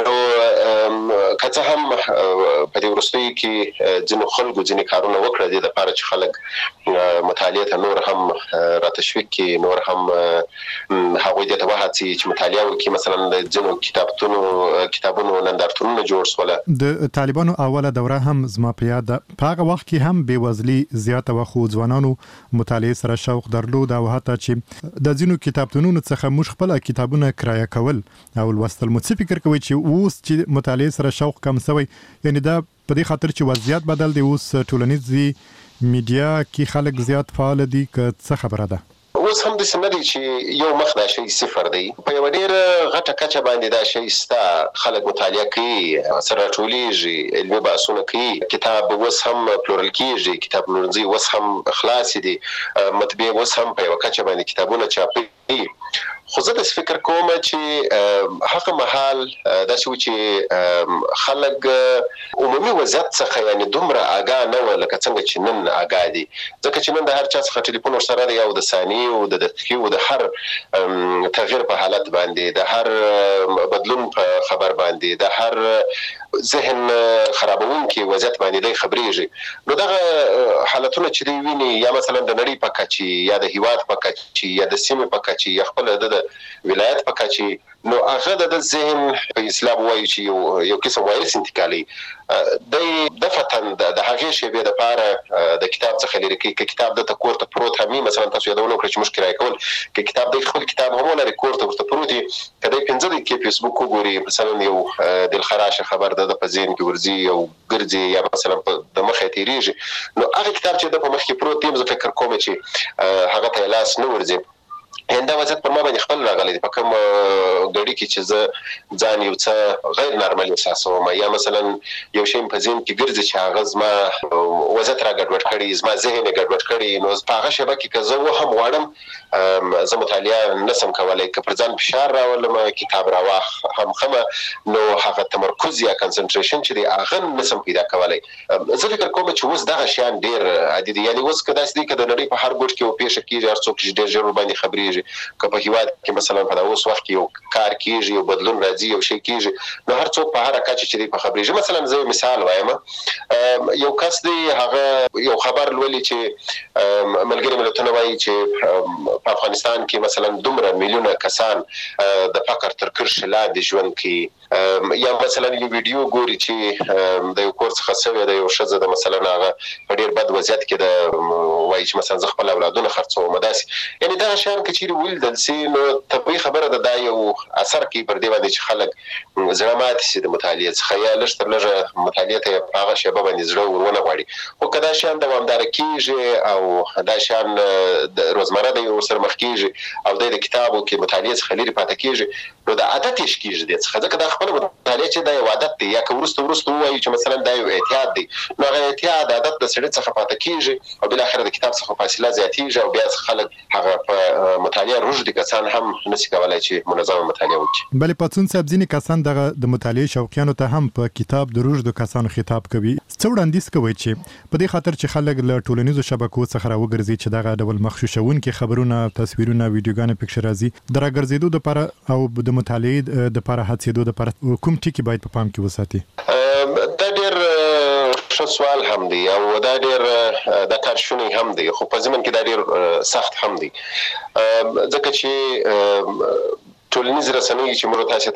نو که څه هم په دې وروستیو کې ځینو خلکو ځینې کارونه وکړه د لپاره چې خلک مطالعه ته نور هم را تشویق کړي، نور هم هغوی ته وهڅي چې مطالعه وکړي. مثلا د ځینو کتابتونو کتابونو نندارتونونه جوړ شول. د طالبانو اوله دوره هم زما په یاد ده. په هغه وخت کې هم بیوزلي زیاته وه، خو ځوانانو مطالعه سره شوق درلود او حتی چې د ځینو کتابتونونو څخه موږ خپل کتابونه کرایه کول او لوستل. مو څه فکر کوئ چې اوس چې مطالعه سره شوق کم شوی، یعنی دا په دې خاطر چې وضعیت بدل دی، اوس ټولنیزي میډیا کې خلک زیات فعال دي که څه خبره ده؟ اوس هم د سمدي چې یو مخ دا شی صفر دی. په یو ډیر غټه کچه باندې دا شی ستا خلک مطالعه کوي، سره ټولېږي، علمي بحثونه کوي، کتاب اوس هم پلورل کیږي، کتاب پلورنځي اوس هم خلاص دي، مطبعې اوس هم په یو کچه باندې کتابونه چاپي. خو زه د فکر کوم چې هغه مهال دا چې خلک عمومي وضعیت څخه یعنی دومره آگاه نه و لکه څنګه چې نن آگاه دي. ځکه چې نن د هر چا څخه ټلیفون ورسره دی، او د ثانیې او د دقیقې او د هر تغییر په حالت باندې، د هر بدلون په خبر باندې، د هر ذهن خرابونکي وضعیت باندې دی خبرېږي. نو دغه حالتونه چې دی ویني، یا مثلا د نړۍ په کچه، یا د هیواد په کچه، یا د سیمې په کچه، یا خپل د ولایت په کچه، نو هغه د ذهن په اسلام وایي چې یو یو قسم وایرس انتقالي د دفتن د هغه شی به د پاره د کتاب څخه لري کې کتاب د تکور ته پروت همي مثلا تاسو یادونه کړئ چې مشکل راکول کې کتاب د خپل کتاب هم لري کور ته ورته پروت کله پنځه د کې فیسبوک وګوري مثلا یو د خراشه خبر د په ذهن کې ورزي او ګرځي یا مثلا د مخه تیریږي نو هغه کتاب چې د په مخ کې پروت دی زه فکر کوم چې هغه ته لاس نه ورځي هنده وضعیت پر ما باندې خپل راغلی په کوم غړي کې چې زه ځان یو څه غیر نارمل احساسوم یا مثلا یو شی په ذهن کې ګرځي چې هغه زما وضعیت را ګډوډ کړي زما ذهن ګډوډ کړي نو په هغه شبکه کې زه وهم غواړم زه مطالعه نسم کولای که پر ځان فشار راولم کتاب راوخ هم خمه نو هغه تمرکز یا کنسنټریشن چې دی هغه نسم پیدا کولای زه فکر کوم چې اوس دغه شیان ډیر عادي دي یعنی اوس کدا چې د نړۍ په هر ګوټ کې او پیښه کیږي هر څوک ډیر ژر باندې خبري که په هیواد کې مثلا په اوس وخت کې یو کار کیږي یو بدلون راځي یو شی کیږي نو هر څوک په هر کچ چې دی په خبرېږي مثلا زه مثال وایم یو کس دی هغه یو خبر لولي چې ملګری ملتونه وایي چې په افغانستان کې مثلا دومره میلیونه کسان د فقر تر کرښې لاندې ژوند کوي یا مثلا یو ویډیو ګوري چې د یو کور څخه سوي د یو ښځه د مثلا هغه په ډیر بد وضعیت کې د وایي چې مثلا زه خپل اولادونه خرڅوم داسې یعنی دا شان کې چې ولدل سي نو طبيعي خبره ده دا یو اثر کوي پر دې باندې چې خلک زړه ماتي سي د مطالعه څخه یا لږ تر لږه مطالعه ته هغه شیبه باندې زړه ورونه غواړي او کدا شان دوامدار کیږي او دا شان د روزمره د یو سر مخ کیږي او د کتابو کې مطالعه څخه لري پاتې کیږي نو دا عادت یې کیږي د څخه ځکه دا خپل مطالعه چې دا یو عادت دی یا که ورسته ورسته وایي چې مثلا دا یو اعتیاد دی نو هغه اعتیاد عادت د سړي څخه پاتې کیږي او بل اخر د کتاب څخه فاصله زیاتیږي او بیا خلک هغه په مطالعه روج دي کسان هم نشي کولای چې منظمه مطالعه وکړي بلې پاتون صاحب ځینې کسان دغه د مطالعه شوقیانو ته هم په کتاب د روج د کسانو خطاب کوي څو وړاندیز کوي چې په دې خاطر چې خلک له ټولنیزو شبکو څخه راوګرځي چې دغه ډول مخشوشونکي خبرونه تصویرونه ویډیوګانې پکښ راځي د راګرځېدو لپاره او د مطالعې د لپاره هڅېدو لپاره کوم ټکي باید په پام کې وساتي دا ډېر ښه سوال هم دی او دا ډېر د کار شونی هم دی خو په ځمن کې دا ډېر سخت هم دی ځکه چې ټولنیز رسنۍ چې موږ تاسو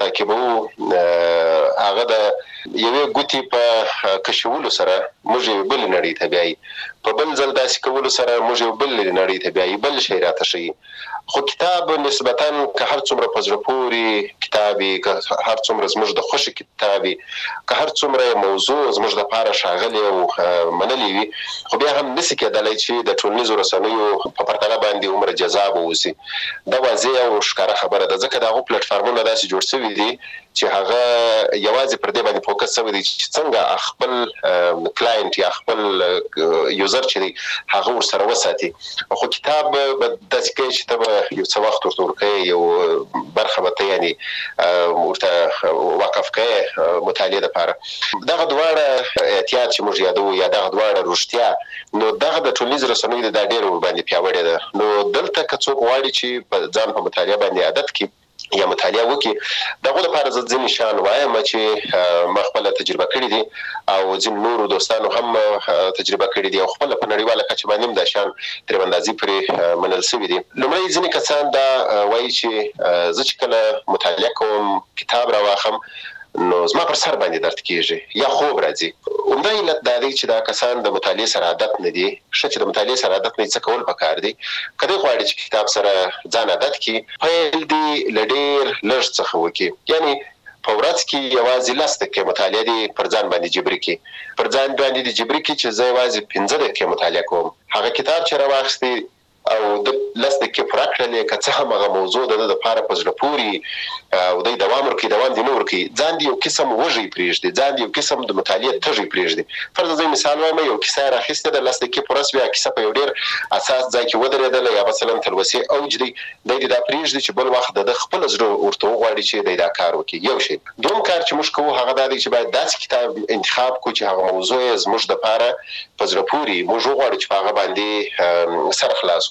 تعقیبو هغه د یوې ګوتی په کشولو سره موږ بل نړۍ ته بیاي په بل ځل داسې کولو سره موږ بل نړۍ ته بیاي بل شي راته شي خو کتاب نسبتاً که هر څومره پزړه پوري کتابي که هر څومره زموږ د خوشي کتابي که هر څومره موضوع زموږ د لپاره شاغلي او منلي وي خو بیا هم نسي کېدلای چې د ټولنیزو رسنیو په پرتله باندې عمر جذاب ووسی دا واضح او ښکاره خبره ده ځکه دا غو پلیټ فارمونه داسې جوړ شوي دي چې هغه یوازې پر دې باندې فوکس شوی دی چې څنګه خپل کلاینټ یا خپل یوزر چې دی هغه ورسره وساتي خو کتاب داسې کوي چې ته یو څه وخت ورته ورکوي یو برخه به ته یعنی ورته وقف کوي مطالعه لپاره دغه دواړه احتیاط چې موږ یادو یا دغه دواړه رښتیا نو دغه د ټولنیز رسنیو د ډېر باندې پیاوړی ده نو دلته که څوک غواړي چې ځان په مطالعه باندې عادت کړي یا مطالعه وکړي دغه لپاره ځینې شان وایم چې ما خپل تجربه کړې دي او ځین نورو دوستانو هم تجربه کړې دي او خپل په نړیواله کچه باندې د شان تر اندازې پرې منل شوی دي لومړی ځینې کسان دا وایي چې زه چې کله مطالعه کوم کتاب راواخم نو زما پر سر باندې درد کیږي یا خوب راځي عمده علت دا دی چې دا کسان د مطالعه سره عادت نه دي ښه چې د مطالعه سره عادت نه څه کول پکار دي کله غواړي چې کتاب سره ځان عادت کړي پیل دی لډیر لږ څه وکړي یعنی په ورځ کې یوازې لس دقیقې مطالعه دي پر ځان باندې جبري کړي پر ځان باندې دي جبري کړي چې زه یوازې پنځه دقیقې مطالعه کوم هغه کتاب چې راوخستي او د لس دقیقې پوره کړلې که څه هم هغه موضوع د ده دپاره په زړه پورې او دی دوام ورکوي دوام دې نه ورکوي ځان دې یو قسم وږی پرېږدي ځان دې یو قسم د مطالعې تږی پرېږدي فرض زه مثال وایم یو کیسه یې راخیستې ده لس دقیقې پوره سوې کیسه په یو ډېر اساس ځای کې ودرېدله یا مثلا تلوسې اوج دی دی دې دا پرېږدي چې بل وخت د ده خپل زړه ورته وغواړي چې دی دا کار وکړي یو شی دوم کار چې موږ کوو هغه دا دی چې باید داسې کتاب انتخاب کړو چې هغه موضوع یې زموږ دپاره په زړه پورې موږ وغواړو چې په هغه باندې سر خلاص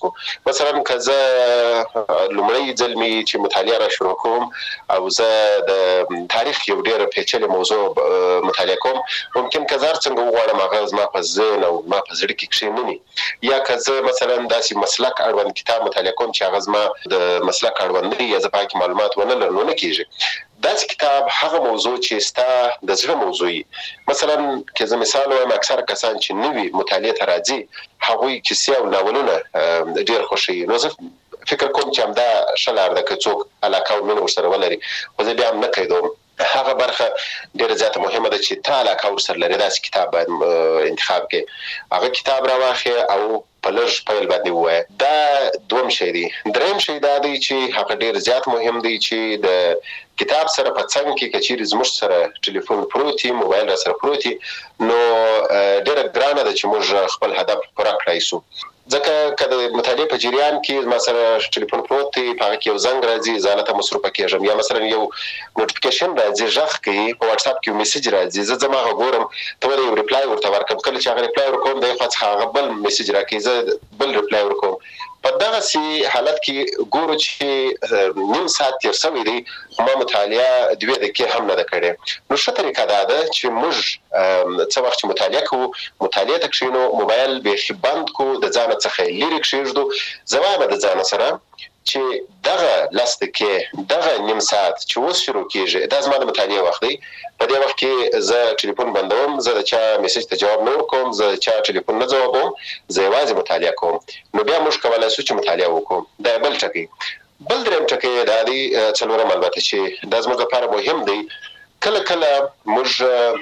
کو. مثلا که زه لومړی ځل می چې مطالعه را شروع کوم او زه د تاریخ یو ډېر پیچلې موضوع مطالعه کوم، ممکن که زه هر څنګه وغواړم هغه زما په ذهن او ما په زړه کې کښېني. یا که زه مثلا داسې مسلک اړوند کتاب مطالعه کوم چې هغه زما د مسلک اړوند دی یا زه پکې معلومات ونه لرم، نو نه کېږي. داسې کتاب هغه موضوع چې ستا د زړه موضوع وي. مثلا که زه مثال وایم، اکثره کسان چې نوي مطالعه ته راځي هغوی کیسې او ناولونه ډېر خوښوي. نو زه فکر کوم چې همدا ښه لار ده که څوک علاقه او مینه ورسره ولري. خو زه بیا هم نه قیدوم، هغه برخه ډېره زیاته مهمه ده چې تا علاقه ورسره لري، داسې کتاب باید انتخاب کړې. هغه کتاب راواخلې او په لږ پیل باندې ووایه. دا دوم شی دی. دریم شی دا دی چې هغه ډېر زیات مهم دی چې د کتاب سره په څنګ کې که چیرې زموږ سره ټلیفون پروت وي، موبایل را سره پروت وي، نو ډېره ګرانه ده چې موږ خپل هدف پوره کړای شو. ځکه که د مطالعې په جریان کې ما سره ټلیفون پروت دی، په هغه کې یو زنګ راځي، زه هلته مصروفه کېږم، یا مثلا یو نوټیفیکیشن راځي، غږ کوي، په واټساپ کې یو میسج راځي، زه ځم هغه ګورم، ته ولې یو ریپلای ورته ورکړم. کله چې هغه ریپلای ورکوم د یو خوا څخه هغه بل میسج راکوي، زه بل ریپلای ورکوم. په دغسې حالت کې ګورو چې نیم ساعت تېر شوی دی خو ما مطالعه دوې دقیقې هم نه ده کړې. نو ښه طریقه دا ده چې موږ څه وخت چې مطالعه کوو، مطالعې ته کښېنو، موبایل بیخي بند کړو، د ځانه څخه یې لرې کښېږدو. زه وایم د ځانه سره چې دغه لس دقیقې، دغه نیم ساعت چې اوس شروع کېږي، دا زما د مطالعې وخت دی. په دې وخت کې زه ټلیفون بندوم، زه د چا میسج ته جواب نه ورکوم، زه د چا ټلیفون نه ځوابوم، زه یوازې مطالعه کوم. نو بیا موږ کولی شو چې مطالعه وکړو. دا بل ټکی. بل دریم ټکی دا دی، څلورم البته چې دا زموږ لپاره مهم دی، کله کله موږ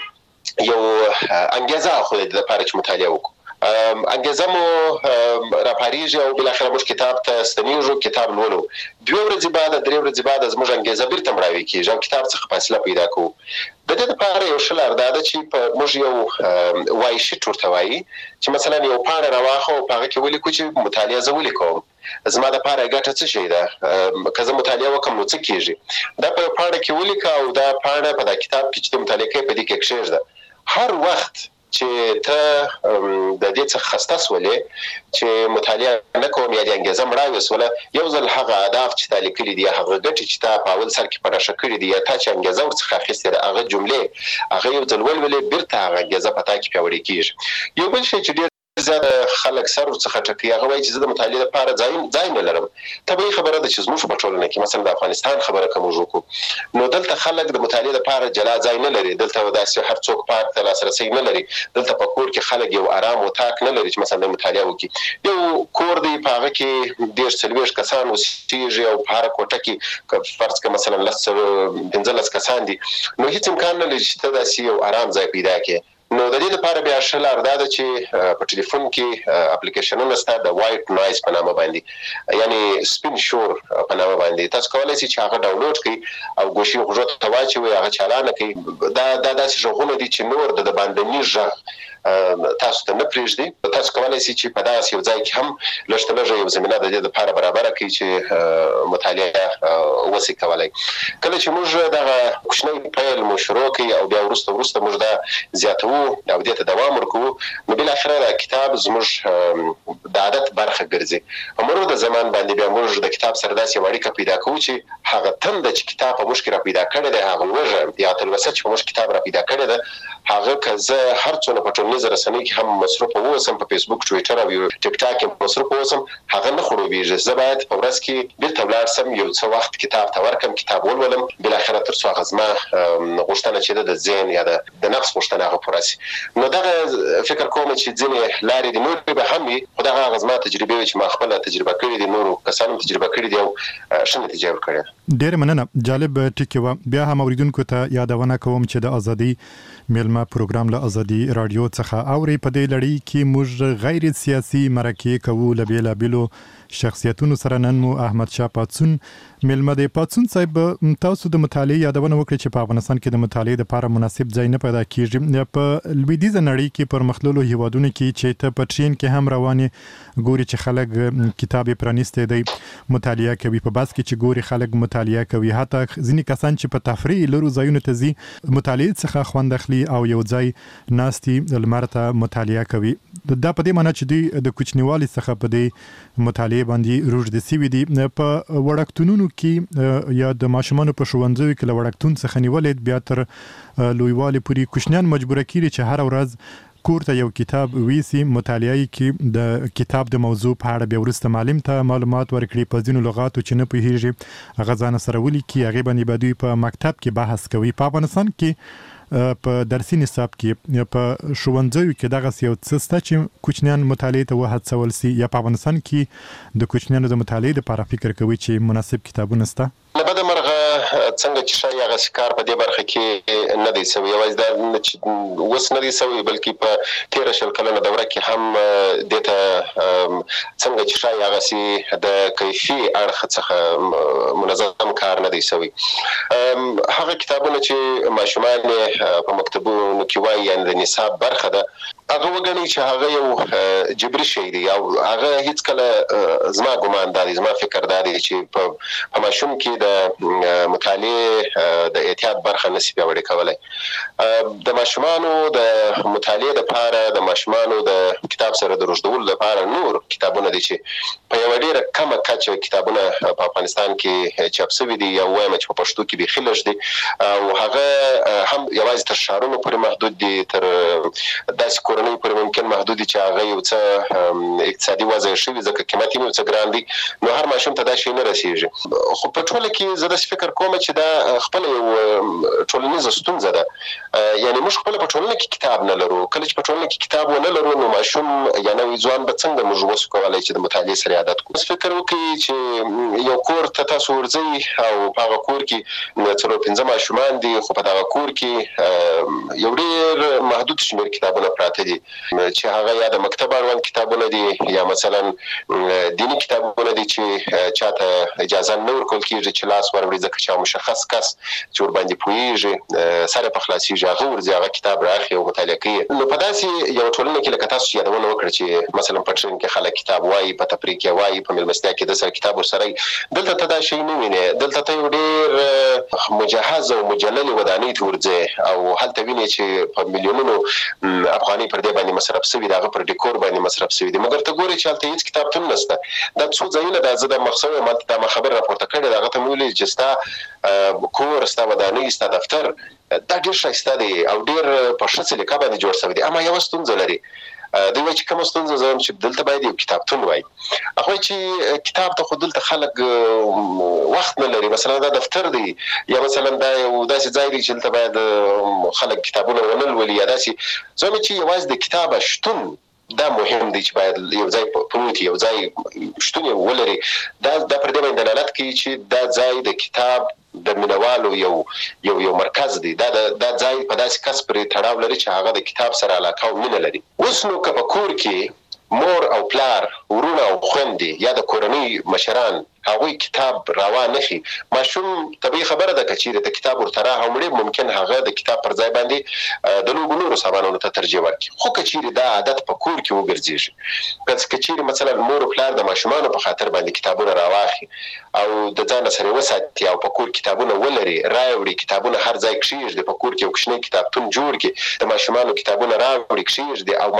یو انګیزه اخلو د لپاره چې مطالعه وکړو. انګیزه مو راپاریږي او بالاخره موږ کتاب ته ستنیږو، کتاب لولو. دوه ورځې بعد، درې ورځې بعد زموږ انګیزه بیرته مړاوي کېږي او کتاب څخه فاصله پیدا کوو. د دې لپاره یو ښه لار دا ده چې موږ یو وای شیټ ورته وایي چې مثلا یو پاڼه راواخلو او په هغه کې ولیکو چې مطالعه زه ولیکم، زما دپاره ګټه څه شی ده، که زه مطالعه وکړم نو څه کېږي. دا په یو پاڼه کې ولیکه او دا پاڼه په دا کتاب کې چې د مطالعه کوې په دې کې کښېږده. هر وخت چې ته د دې څخه خسته سولې چې مطالعه نه کوم یا د انګیزه مړاوې سوله، یو ځل هغه اهداف چې تا لیکلي دي، هغه ګټې چې تا په اول سر کې په نښه کړي دي، یا تا چې انګیزه ورڅخه اخیستې ده، هغه جملې هغه یو ځل ولولې، بیرته هغه انګیزه په تا کې پیاوړې کېږي. یو بل شی چې ډېر زیات خلک سر ورڅخه ټکوي، هغه وایي چې زه د مطالعې لپاره ځای نه لرم. طبیعي خبره ده چې زموږ په ټولنه کې مثلا د افغانستان خبره که موږ وکړو، نو دلته خلک د مطالعې لپاره جلا ځای نه لري. دلته داسې هر څوک پارک ته لاسرسی نه لري. دلته په کور کې خلک یو آرام اتاق نه لري چې مثلا مطالعه وکړي. یو کور دی، په هغه کې دېرش څلوېښت کسان اوسېږي او په هره کوټه کې فرض کړه مثلا لس پنځلس کسان دي، نو هېڅ امکان نه لري چې ته داسې یو آرام ځای پیدا کړې. نو د دې لپاره بیا ښه لار دا ده چې په ټلیفون کې اپلیکیشنونه شته د وایټ نوایز په نامه باندې، یعنی سپین شور په نامه باندې. تاسو کولی شئ چې هغه ډاونلوډ کړئ او ګوشي غوږو ته واچوئ، هغه چالانه کړئ. دا دا داسې غږونه دي چې نور د باندني غږ تاسو ته نه پرېږدي. تاسو کولی شئ چې په داسې یو ځای کې هم لږ ته لږه یو زمینه د دې لپاره برابره کړئ چې مطالعه وسې کولی. کله چې موږ دغه کوچنی پیل مو شروع کړئ او بیا وروسته وروسته موږ دا زیاتوو او دې ته دوام ورکوو، نو بالاخره دا کتاب زموږ د عادت برخه ګرځي. په مرور د زمان باندې بیا موږ د کتاب سره داسې یو اړیکه پیدا کوو چې هغه تنده چې کتاب په موږ کې را پیدا کړې ده، هغه لوږه یا تلوسه چې په موږ کتاب را پیدا کړې ده، هغه که زه هر څونه په ټولنیزو رسنیو کې هم مصروفه واوسم، په فیسبوک، ټویټر او ټیک ټاک کې مصروفه واوسم، هغه نه خړوبېږي. زه باید په ورځ کې بیرته ولاړ سم، یو څه وخت کتاب ته ورکړم، کتاب ولولم، بالاخره تر څو هغه زما غوښتنه چې ده د ذهن یا د نفس غوښتنه هغه پوره شي. نو دغه فکر کوم چې ځینې لارې د نورې به هم وي، خو دغه هغه زما تجربې وي چې ما خپله تجربه کړې دي، نورو کسانو تجربه کړې دي او ښه نتیجه یې ورکړې. ډېره مننه. جالب ټکي وه. بیا هم اورېدونکو ته یادونه کوم چې د ازادي میلمه پروګرام له ازادي رادیو څخه اوري. په دې لړۍ کې موږ غیر سیاسي مرکې کوو له بېلابېلو شخصیتونو سره نن مو احمد شاه پاتسون ملمه دی. پاتسون صاحب تاسو د مطالعه یادونه وکړه چې په افغانستان کې د مطالعه لپاره مناسب ځای نه پیدا کیږي. په لویدیځ نړۍ کې پر مخلولو هیوادونو کې چې ته په ټرین کې هم رواني ګوري چې خلک کتاب پرانیسته دی مطالعه کوي، په بس کې چې ګوري خلک مطالعه کوي، حتی ځینې کسان چې په تفریح لرو ځایونو ته ځي مطالعه څخه خوند اخلي او یو ځای ناستي لمرته مطالعه کوي. دا په دې معنی چې دوی د کوچنیوالي څخه په دې مطالعه باندې روږدي سوي دي. په وړکتونونو کې یا د ماشومانو په ښوونځیو کې له وړکتون څخه نیولې بیا تر لویوالي پورې کوچنیان مجبوره کیږي چې هر ورځ کور ته یو کتاب ویسي، مطالعه کې د کتاب د موضوع په اړه بیا وروسته معلم ته معلومات ورکړي، په ځینو لغاتو چې نه پوهیږي هغه ځان سره ولیکي، هغه باندې به دوی په مکتب کې بحث کوي. په افغانستان کې په درسي نصاب کې په ښوونځیو کې دغه یو څه شته چې کوچنیان مطالعه ته وهڅول سي، یا په افغانستان کې د کوچنیانو د مطالعه لپاره فکر کوي چې مناسب کتابونه شته؟ نه بده مرغه څنګه چې شای هغه کار په دې برخه کې نه دی سوی، یوازې دا وس نه دی سوی بلکې په تیر شل کلنه دوره کې هم دته څنګه چې شای هغه سي د کیفي اړخ څخه منظم کار نه دی سوی. هغه کتابونه چې ماشومان په مکتبونو کې وایي یعنی د نصاب برخه ده، هغه وګڼي چې هغه یو جبري شی دی او هغه هیڅ کله زما ګمان دی، زما فکر دی چې په ماشوم کې د مطالعه د احتیاط برخه نشي پیاوړې کولای. د ماشومانو د مطالعه لپاره د ماشومانو د کتاب سره د روږدولو لپاره نور کتابونه دي چې په یو ډیره کمه کچه کتابونه په افغانستان کې چاپ شوي دي، یا وایم چې په پښتو کې به خلش دي او هغه هم یوازې تر شهرونو پورې محدود دي، تر داسې کورنۍ پورې ممکن محدود دي چې هغه یو څه اقتصادي وضع شوي ځکه قیمت یې څه ګران دي، نو هر ماشوم ته دا شی نه رسیږي. خو په ټوله کې زه د فکر کوم چې دا خپل یو ټولنیزه ستونزه ده، یعنی موږ خپل په ټولنه کې کتاب نه لرو. کله چې په ټولنه کې کتاب ونه لرو نو ماشوم یا نوې ځوان به څنګه موږ وسو کولای چې د مطالعې سره عادت کړو. فکر وکړئ چې یو کور ته تاسو ورځئ او په هغه کور کې څلور پنځه ماشومان دي، خو په دغه کور کې یو ډېر محدود شمېر کتابونه پراته دي چې هغه یا د مکتب اړوند کتابونه دي یا مثلا دینی کتابونه دي چې چاته اجازه نه ورکول کېږي چې لاس ور وړي ځکه چې مشخص کس چې ور باندې پوهیږي سره په خلاصيږي هغه ورځي هغه کتاب راخي او مطالعه کوي. نو په داسې یو ټولنه کې لکه تاسو یادونه وکړه چې مثلا په ټرین کې خلک کتاب وایي، په تفریح کې وایي، په مېلمستیا کې د سره کتاب ورسره، دلته ته دا شی نه ویني. دلته ته یو ډېر مجهز او مجلل ودانۍ ته ورځي او هلته ویني چې په میلیونونو افغاني پر دې باندې مصرف شوی، دغه پر ډیکور باندې مصرف شوی دي، مګر ته ګوري چې هلته هیڅ کتابتون نشته. دا څو ځایونه د زده مخسوي ماته دا خبر راپورته کړی، دغه ته ویلي چې ستا کور، ستا ودانۍ، ستا دفتر دا ډېر ښایسته دی او ډېر په ښه سلیقه باندې جوړ شوی دی، اما یوه ستونزه لري. دوی وایي چې کومه ستونزه زه وایم چې دلته باید یو کتابتون وای. هغوی چې کتاب ته خو دلته خلک وخت نه لري، مثلا دا دفتر دی یا مثلا دا یو داسې ځای دی چې دلته باید خلک کتابونه ونه لولي، یا داسې زه وایم چې یوازې د کتاب شتون دا مهم دی چې باید یو ځای پروت یو ځای شتون ولري. دا د پر دې باندې دلالت کوي چې دا ځای د کتاب د مینوالو یو یو یو مرکز دی. دا دا ځای په داسې کس پرې تړاو لري چې هغه د کتاب سره علاقه او مینه لري. اوس نو که په کور کې مور او پلار، ورونه او خویندې یا د کورنۍ مشران هغوی کتاب راوا نخي، ماشوم طبيعي خبره ده چې د کتاب ورته راه ومړي، ممکن هغه د کتاب پر ځای باندې د لوبو نورو سامانونو ته ترجیح ورکړي. خو کچېری دا عادت په کور کې وګرځي، کچېری مثلا مور او پلار د ماشومانو په خاطر باندې کتابونه راواخي او د ځان سره وساتي او په کور کتابونه ولري، راوړي کتابونه هر ځای کښېږدي، په کور کې یو کوچنی کتابتون جوړ کړي، د ماشومانو کتابونه راوړي کښېږدي او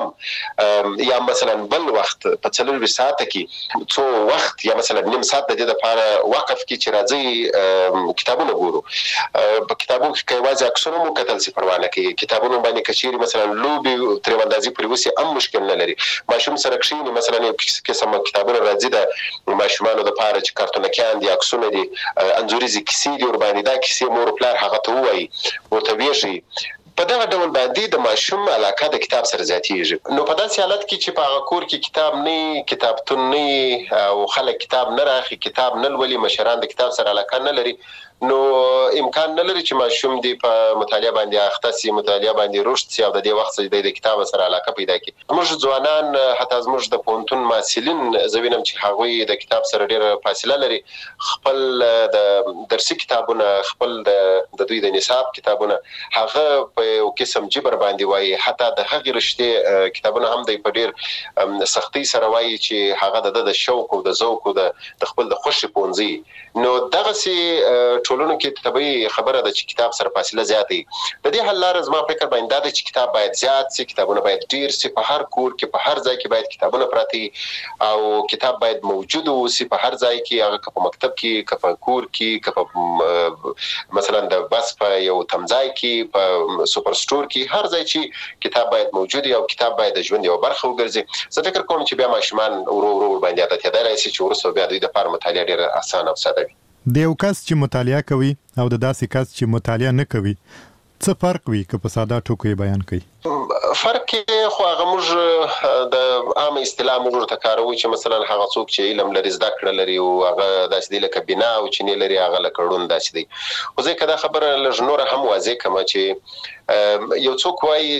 ماښام یا مثلا بل وخت په څلور ساعته کې څو وخت یا مثلا نیم ساعت د دې لپاره وقف کې چې راځي کتابونه ګورو. په کتابونو کې یوازې عکسونه مو کتل سي پروا نه کوي، کتابونو باندې کچېری مثلا لوبي تر اندازې پورې وسی هم مشکل نه لري. ماشوم سره کښېني مثلا یو قسم کتابونه راځي د ماشومانو لپاره چې کارتونکیان دي، عکسونه دي، انځوریزي کیسې دي، ور باندې دا کیسې مور پلار هغه ته وایي ورته ویشي په دغه ډول باندې د ماشوم علاقه د کتاب سره زیاتېږي. نو په داسې حالت کې چې په هغه کور کې کتاب نه کتابتون نه او خلک کتاب نه راخي کتاب نه لولي مشران د کتاب سره علاقه نه لري نو امکان نه لري چې ماشوم دی په مطالعه باندې اخته سي مطالعه باندې رشد سي او د دې وخت د کتاب سره علاقه پیدا کړي. موږ ځوانان حتی موږ د پونتون محصلین زوینم چې هغه د کتاب سره ډېر فاصله لري خپل د درسي کتابونه خپل د دوی د نصاب کتابونه هغه په یو قسم جبر باندې وایي حتی د هغې رشتې کتابونه هم د په ډېر سختۍ سره وایي چې هغه د شوق او د ذوق او د خپل د خوښۍ پونځي. نو دغه ټولنو کې طبيعي خبره ده چې کتاب سره فاصله زیاتې د دې حل لار زما فکر باندې دا چې کتاب باید زیات سي کتابونه باید ډیر سي په هر کور کې په هر ځای کې باید کتابونه پراته او کتاب باید موجود اوسي په هر ځای کې هغه په مکتب کې په کور کې په مثلا د بس په یو تمځای کې په سوپر سٹور کې هر ځای چې کتاب باید موجود او کتاب باید د ژوند یو برخه وګرځي. زه فکر کوم چې بیا ماشومان ورو ورو باندې عادت یادای شي چې ورسره بیا د لپاره مطالعه ډیره اسانه او ساده وي. د یو کس چې مطالعه کوي او د داسې کس چې مطالعه نه کوي څه فرق وي که په ساده ټکو بیان کړي؟ فرق خو هغه موږ د عام اصطلاح موږ ته کاروي چې مثلا هغه څوک چې علم لري زده کړه لري او هغه داسې دی لکه بنا او چې نه لري هغه لکه ړوند داسې دی. خو زه کدا خبره لږ نور هم واضح کما چې یو څوک وایي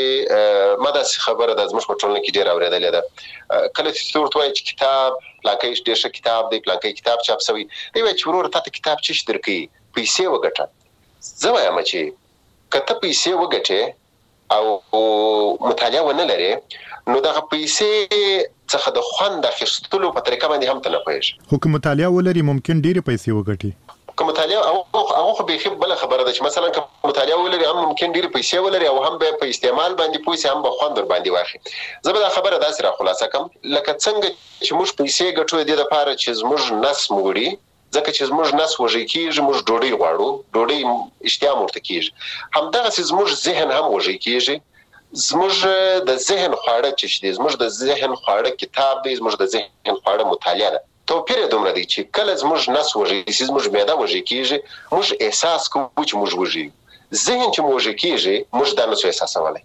چې ما داسې خبره د زموږ په ټولنه کې ډیر اوریدلې ده کله چې څوک وایي چې کتاب پلاکې ډیر ښه کتاب دی پلاکې کتاب چاپ شوی دی وایي چې ورور ته کتاب چی درکې پیسې وګټه. زه وایم چې کته پیسې وګټه او مطالعه ونه لري نو دغه پیسې څخه د خوند اخیستلو په طریقه باندې هم ته نه پوهیږي. خو که مطالعه ولري ممکن ډیره پیسې وګټي. که مطالعه او هغه به خې بل خبره ده چې مثلا که مطالعه ولري هم ممکن ډیره پیسې ولري او هم به په استعمال باندې پوهیږي هم به خوند ور باندې واخلي. زه به دا خبره داسې را خلاصه کوم لکه څنګه چې موږ پیسې ګټو د لپاره چې زموږ نس موړي ځکه چې زموږ نس وږي کیږي موږ ډوډۍ غواړو ډوډۍ اشتیا مرته کیږي همدغه زموږ ذهن هم وږي کیږي زموږ د ذهن خواړه چې دي زموږ د ذهن خواړه کتاب دی زموږ د ذهن خواړه مطالعه ده. توپیر دومره دی چې کله زموږ نس وږي زموږ معده وږي کیږي موږ احساس کوو چې موږ وږي ذهن چې موږ کیږي موږ دا نو احساسولای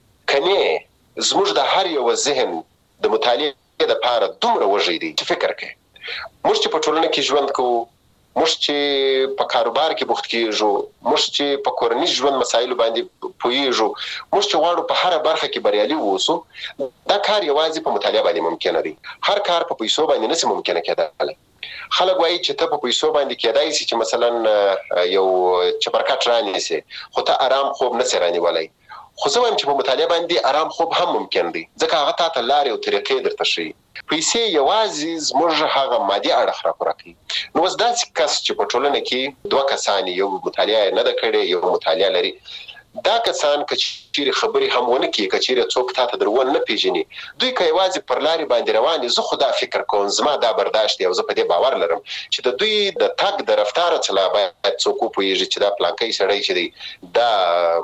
کني زموږ د هر یو ذهن د مطالعه لپاره دومره وږي دی چې فکر کوي. موږ چې په ټولنه کې ژوند کوو موږ چې په کاروبار کې بوخت کیږو موږ چې په کورنۍ ژوند مسایلو باندې پوهیږو موږ چې غواړو په هر برخه کې بریالي ووسو دا کار یوازې په مطالعه باندې ممکن دی. هر کار په پیسو باندې نشي ممکن کېدای. خلک وایي چې ته په پیسو باندې کېدای شي چې مثلا یو چپرکټ رانیسي خو ته آرام خوب نه سرانی ولای. خو زه وایم چې په مطالعه باندې آرام خوب هم ممکن دی ځکه هغه ته لارې او طریقې درته شي. پیسې یوازې زموږ هغه مادي اړخ راپوره کوي. نو اوس داسې کس چې په ټولنه کې دوه کسان یو مطالعه نه ده کړې یو مطالعه لري دا کسان کچېری خبري هم ونه کوي کچېری څوک ته درون نه پیژني دوی کوي واځي پر لاري باندې رواني زه خدا فکر کوم زما دا برداشت او زه په دې باور لرم چې د دوی د تګ د رفتار چلا باید څوک پوهیږي چې دا پلانکې سړی چې دی دا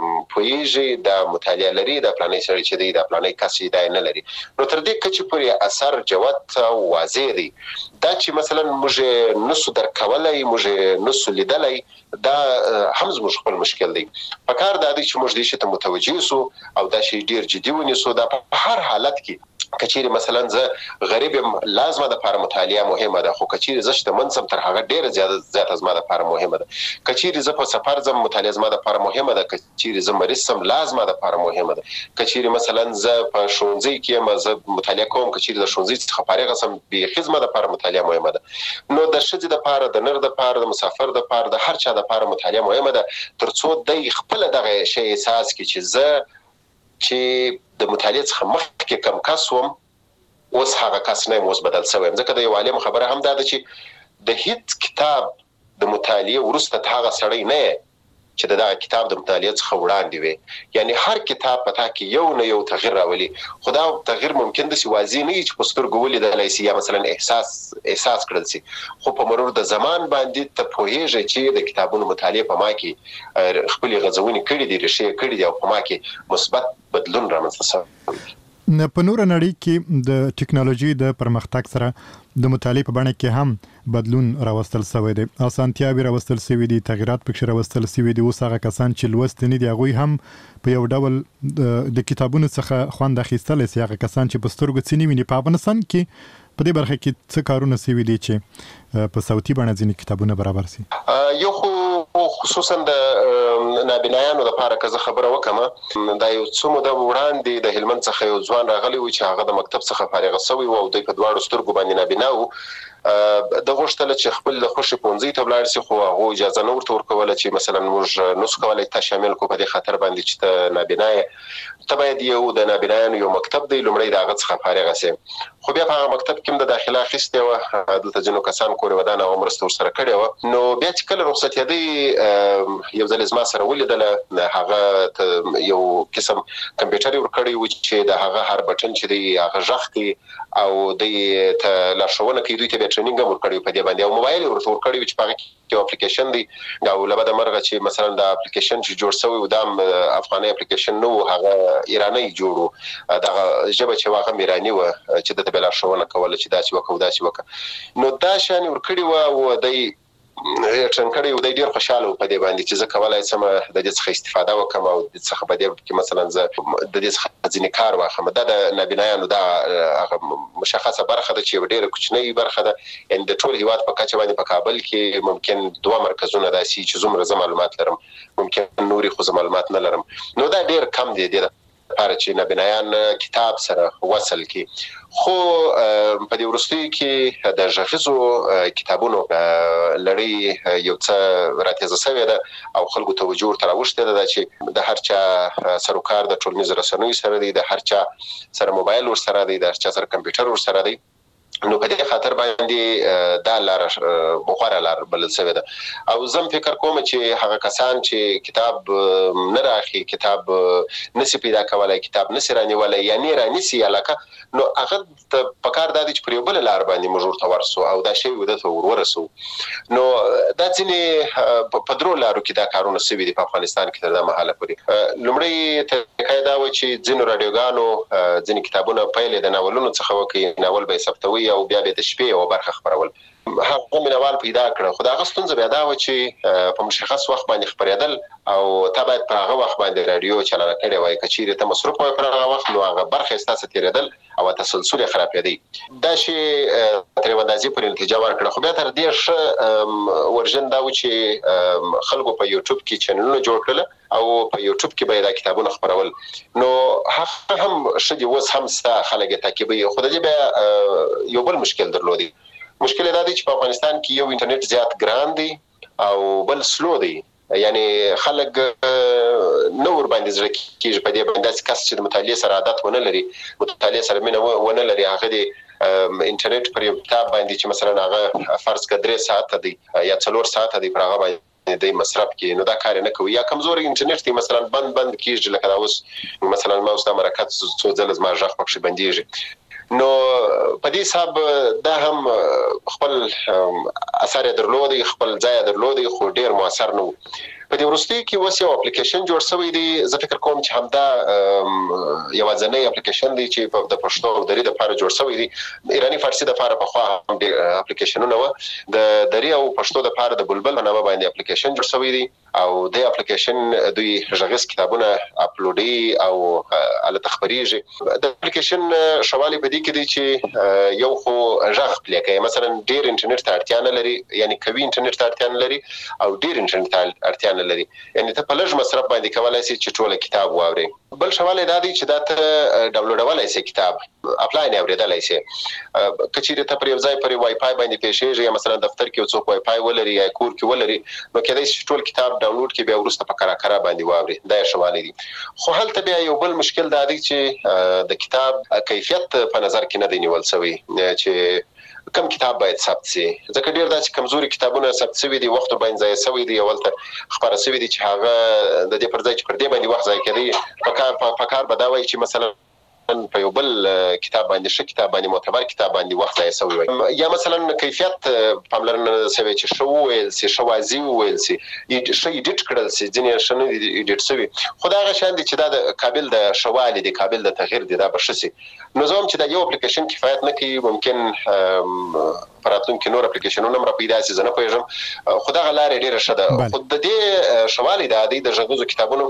پوهیږي دا مطالعه لري دا پلانې سړی چې دی دا پلانې کسي دا نه لري. نو تر دې کچې پورې اثر جوت او واضح دی دا چې مثلا موږ نسو درکولای موږ نسو لیدلای دا هم زموږ خپل مشکل دی. پکار دا چې موږ دې شته متوجي سو او دا شی ډیر جدي ونیسو دا په هر حالت کې کچېری مثلا زه غریب لازمه د لپاره مطالعه مهمه ده خو کچېری زه شته منصب تر هغه ډیر زیات زیات از ما د لپاره مهمه ده. کچېری زه په سفر زم مطالعه زما د لپاره مهمه ده کچېری زه مریض سم لازمه د لپاره مهمه ده. کچېری مثلا زه په شونځي کې مزه مطالعه کوم کچېری د شونځي څخه فارغ سم به خدمت د لپاره مطالعه مهمه ده. نو د شذ د لپاره د نر د لپاره د مسافر د لپاره د هر چا د لپاره مطالعه مهمه ده ترڅو د خپل دغه شی احساس کی چې زه چې د مطالعه څخه مخکې کم کس وم اوس هغه کس نه موس بدل شوی ځکه د یو عالم خبره هم ده چې د هیڅ کتاب د مطالعه ورسته هغه سړی نه چې دا کتاب د مطالعه څخه وړاندې وي یعنی هر کتاب پتا کې یو نه یو تغییر راولي خدا تغییر ممکن د سی واضح نه چې پستر ګولې د لایسي یا مثلا احساس احساس کړل سي خو په مرور د زمان باندې ته پوهیږي چې د کتابونو مطالعه په ما کې خپل غزونی کړي دي رشي کړي دي او په ما کې مثبت بدلون رامنځته شوی. په نور نړۍ کې د ټکنالوژي د پرمختګ سره د مطالعې په بڼه کې هم بدلون راوستل شوی دی، اسانتیاوې راوستل شوی دي، تغیرات پکې راوستل شوی دي. اوس هغه کسان چې لوست نه دي هغه هم په یو ډول د کتابونو څخه خوند اخیستل شي. هغه کسان چې په سترګو څینی ویني په افغانستان کې په دې برخه کې څه کارونه شوي دي چې په صوتي بڼه ځینې کتابونه برابر شي؟ یو خو خصوصا د نابینایانو لپاره که زه خبره وکم، دا یو څو موده وړاندې د هلمند څخه یو ځوان راغلی و چې هغه د مکتب څخه فارغ شوی و او دوی په دواړو سترګو باندې نابینا و. د غوښتل چې خپل د خوشي پونځي ته ولاړ شي، خو هغه اجازه نه ورته ورکوله چې مثلا موږ نو کولای ته شامل کو په دې خاطر باندې چې ته نابینا یې، ته باید یو د نابینایانو یو مکتب دی لومړی د هغه څخه فارغ شي. خو بیا په هغه مکتب کې د داخله اخیستې و، دلته ځینو کسان کورې ودانه او مرسته ورسره کړې و. نو بیا چې کله رخصت یادې یو ځل زما سره ولیدله، هغه یو قسم کمپیوټر ورکړی و چې د هغه هر بټن چې دی هغه ژغ کوي او د ته لارښوونه کوي، دوی ته به ټریننګ هم ورکړی په دې باندې، او موبایل ورته ورکړی چې په هغه کې یو اپلیکیشن دی او لبد مرغه چې مثلا د اپلیکیشن چې جوړ شوی و د افغاني اپلیکیشن نو هغه ایرانی جوړو، دغه ژبه چې هغه ایرانی و چې د بل لارښوونه کوله چې دا چې وکړو دا چې وکړو. نو دا شان ورکړی و او د ټرنکړی و، د ډیر خوشاله په دې باندې چې زه کولای شم د دې څخه استفاده وکم او د څخه په دې کې مثلا زه د دې څخه ځینې کار واخلم. دا د نابینایانو دا هغه مشخصه برخه ده چې ډیره کوچنۍ برخه ده، ان د ټول هیواد په کچه باندې په کابل کې ممکن دوه مرکزونه داسي چې زموږ زموږ معلومات لرم، ممکن نوري خو معلومات نه لرم. نو دا ډیر کم دی د لپاره چې نابینایان کتاب سره وصل کی. خو په دې ورستۍ کې د ژغیزو کتابونو لړۍ یو څه راتېزه شوې ده او خلکو توجه ورته راوښتې ده چې د هر چا سروکار د ټولنیزو رسنیو سره دی، د هر چا سره موبایل ورسره دی، د هر چا سره کمپیوټر ورسره دی. نو په دې خاطر باندې دا لار بخوره لار بلل شوی ده او زم فکر کوم چې هغه کسان چې کتاب نه راخي، کتاب نسی پیدا کولای، کتاب نسی رانیولای یعنی رانیسی علاقه، نو هغه په کار د دې پر یو بل لار باندې مجبور تورسو او دا شی ودته ورورسو. نو دا ځینې په درو لارو کې دا کارونه سوي دي په افغانستان کې تر دا مهاله پورې. لومړی ته دا و چې ځینو رادیوګانو ځینې کتابونه پیل د ناولونو څخه وکي، ناول به ثبتوي او بیا به د شپې او برخه خبرول. هغه مینوال پیدا کړ، خو دا غستون زه بیا دا و چې په مشخص وخت باندې خبرېدل او ته باید په هغه وخت باندې رادیو چلنه کړې وای، کچېره ته مصروف وای په هغه وخت، نو هغه برخه ستاسو تیرېدل او تسلسل خرابېدی. دا شی تر ودازي پر نتیجه ورکړه. خو بیا تر دې ش ورژن دا و چې خلکو په یوټیوب کې چینلونه جوړ کړل او په یوټیوب کې به دا کتابونه خبرول. نو هغه هم شدي وس هم ستا خلک تعقیبي. خو د دې بیا یو بل مشکل درلودي. مشکل دا دی چې په افغانستان کې یو انټرنیټ زیات ګران دی او بل سلو دی، یعنی خلک نور باندې زړه کېږي په دې باندې کس چې د مطالعې سره عادت ونه لري، مطالعې سره مینه ونه لري، هغه دی انټرنیټ پر یو کتاب باندې چې مثلا هغه فرض کړه درې ساعت دی یا څلور ساعت دی پر هغه باندې د مصرف کې، نو دا کار نه کوي. یا کمزوري انټرنیټ دی مثلا بند بند کېږي، لکه دا اوس مثلا ما اوس د مرکز څو ځله زما ژغ پکې بنديږي. نو په دې حساب دا هم خپل اثر درلودي، خپل ځای درلودي، خو ډیر موثر نه و. په دې ورستۍ کې اوس یو اپلیکیشن جوړ شوی دی، زه فکر کوم چې همدا یو ځنی اپلیکیشن دی چې په د پښتو او دري د لپاره جوړ شوی دی. ایرانی فارسی د لپاره په خوا هم د اپلیکیشنونه و، د دري او پښتو د لپاره د بلبل په نامه باندې اپلیکیشن جوړ شوی دی او د اپلیکیشن دوی ژغیز کتابونه اپلوډي او ال تخبريږي. د اپلیکیشن شوالی په دې کې دی چې یو خو ژغ پلی کوي، مثلا ډیر انټرنیټ ته اړتیا نه لري، یعنی کوي انټرنیټ ته اړتیا نه لري او ډیر انټرنیټ ته اړتیا نه لري، یعنی ته په لږ مصرف باندې کولای شي چې ټول کتاب واوري. بل شواله دا دی چې دا ته ډاونلوډولای شي کتاب، اپلای نه اوریدلای شي. کچېره ته پر یو ځای پر وای فای باندې پېښېږي، مثلا دفتر کې څوک وای فای ولري یا کور کې ولري، نو کېدای شي ټول کتاب ډاونلوډ کې بیا ورسته په کراکرا باندې واوري. دا شواله دي. خو هلته بیا یو بل مشکل دا دی چې د کتاب کیفیت په نظر کې نه دی نیول شوی چې کم کتاب باید ثبت شي. ځکه ډیر داسې کمزوري کتابونه ثبت شوي دي، وخت باندې ځای شوی دی، ولته خبره شوی دي چې هغه د دې پر ځای چې پر دې باندې وخت ځای کوي، په کار په کار بداوي چې مثلا په یو بل کتاب باندې ش کتاب باندې معتبر کتاب باندې وخت ځای سوی وي یا مثلا کیفیت پاملرنه سوي چې شو ویل سي شوازي ویل سي شي ډیټ کړل سي ځینې شنو ډیټ سوي خدای غشان دي چې دا قابل د شوالي دي قابل د تغییر دي دا بشسي نو زوم چې دا یو اپلیکیشن کفایت نه کوي ممکن پراتون کې نور اپلیکیشنونه مر پیدا سي زنه پېژم خدای غلار ډیره شده خود د دې شوالي د عادي د ژغوزو کتابونو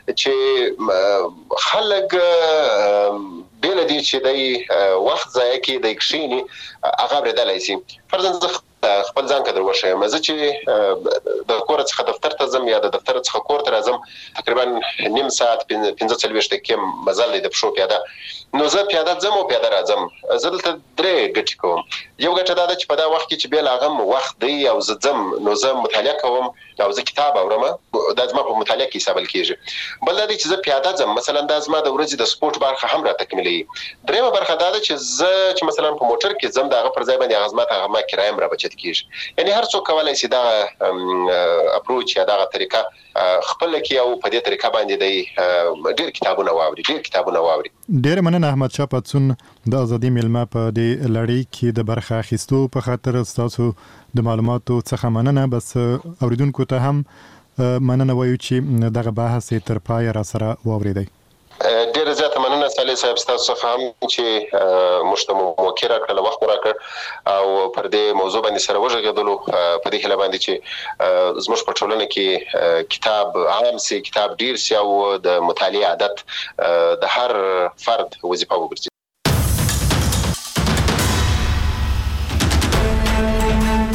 چې خلک بیل دي چې د وخت ځای کې د کښینی هغه بردلای شي فرضاً خپل ځان کډر وشه مزه چې د کور څخه دفتر ته زم یا د دفتر څخه کور ته راځم تقریبا نیم ساعت پنځه څلويشت دقیقې مزل دی د پښو پیاده نو زه پیاده ځم او پیاده راځم زه دلته درې ګټې کوم یو ګټه دا ده چې په دا وخت کې چې بیل هغه وخت دی او زه ځم نو زه مطالعه کوم او زه کتاب اورم دا زما په مطالعه کې حساب کېږي بل دا چې زه پیاده ځم مثلا دا زما د ورځې د سپورت برخه هم را تکمیلي درېمه برخه دا ده چې زه چې مثلا په موټر کې زم دغه پر ځای باندې غزمت هغه ما کرایم را بچت کیږي یعنی هر څوک کولای شي دا اپروچ یا دا طریقه خپل کې او په دې طریقه باندې دی ډیر کتابونه واوري ډیر کتابونه واوري ډیر مننه احمد شاه پاتسون د ازادي ملما په دې لړۍ کې د برخه اخیستو په خاطر تاسو د معلوماتو څخه مننه بس اوریدونکو ته هم مننه وایو چې دغه بحث تر پای را سره واوریدئ ډیر زیاته مننه صالح صاحب تاسو څخه هم چې مشتمو موکر کړل وخت راکړ او پر دې موضوع باندې سره وژغېدلو په دې هله باندې چې زموږ په ټولنه کې کتاب عام سي کتاب ډیر سي او د مطالعه عادت د هر فرد وظیفه وګرځي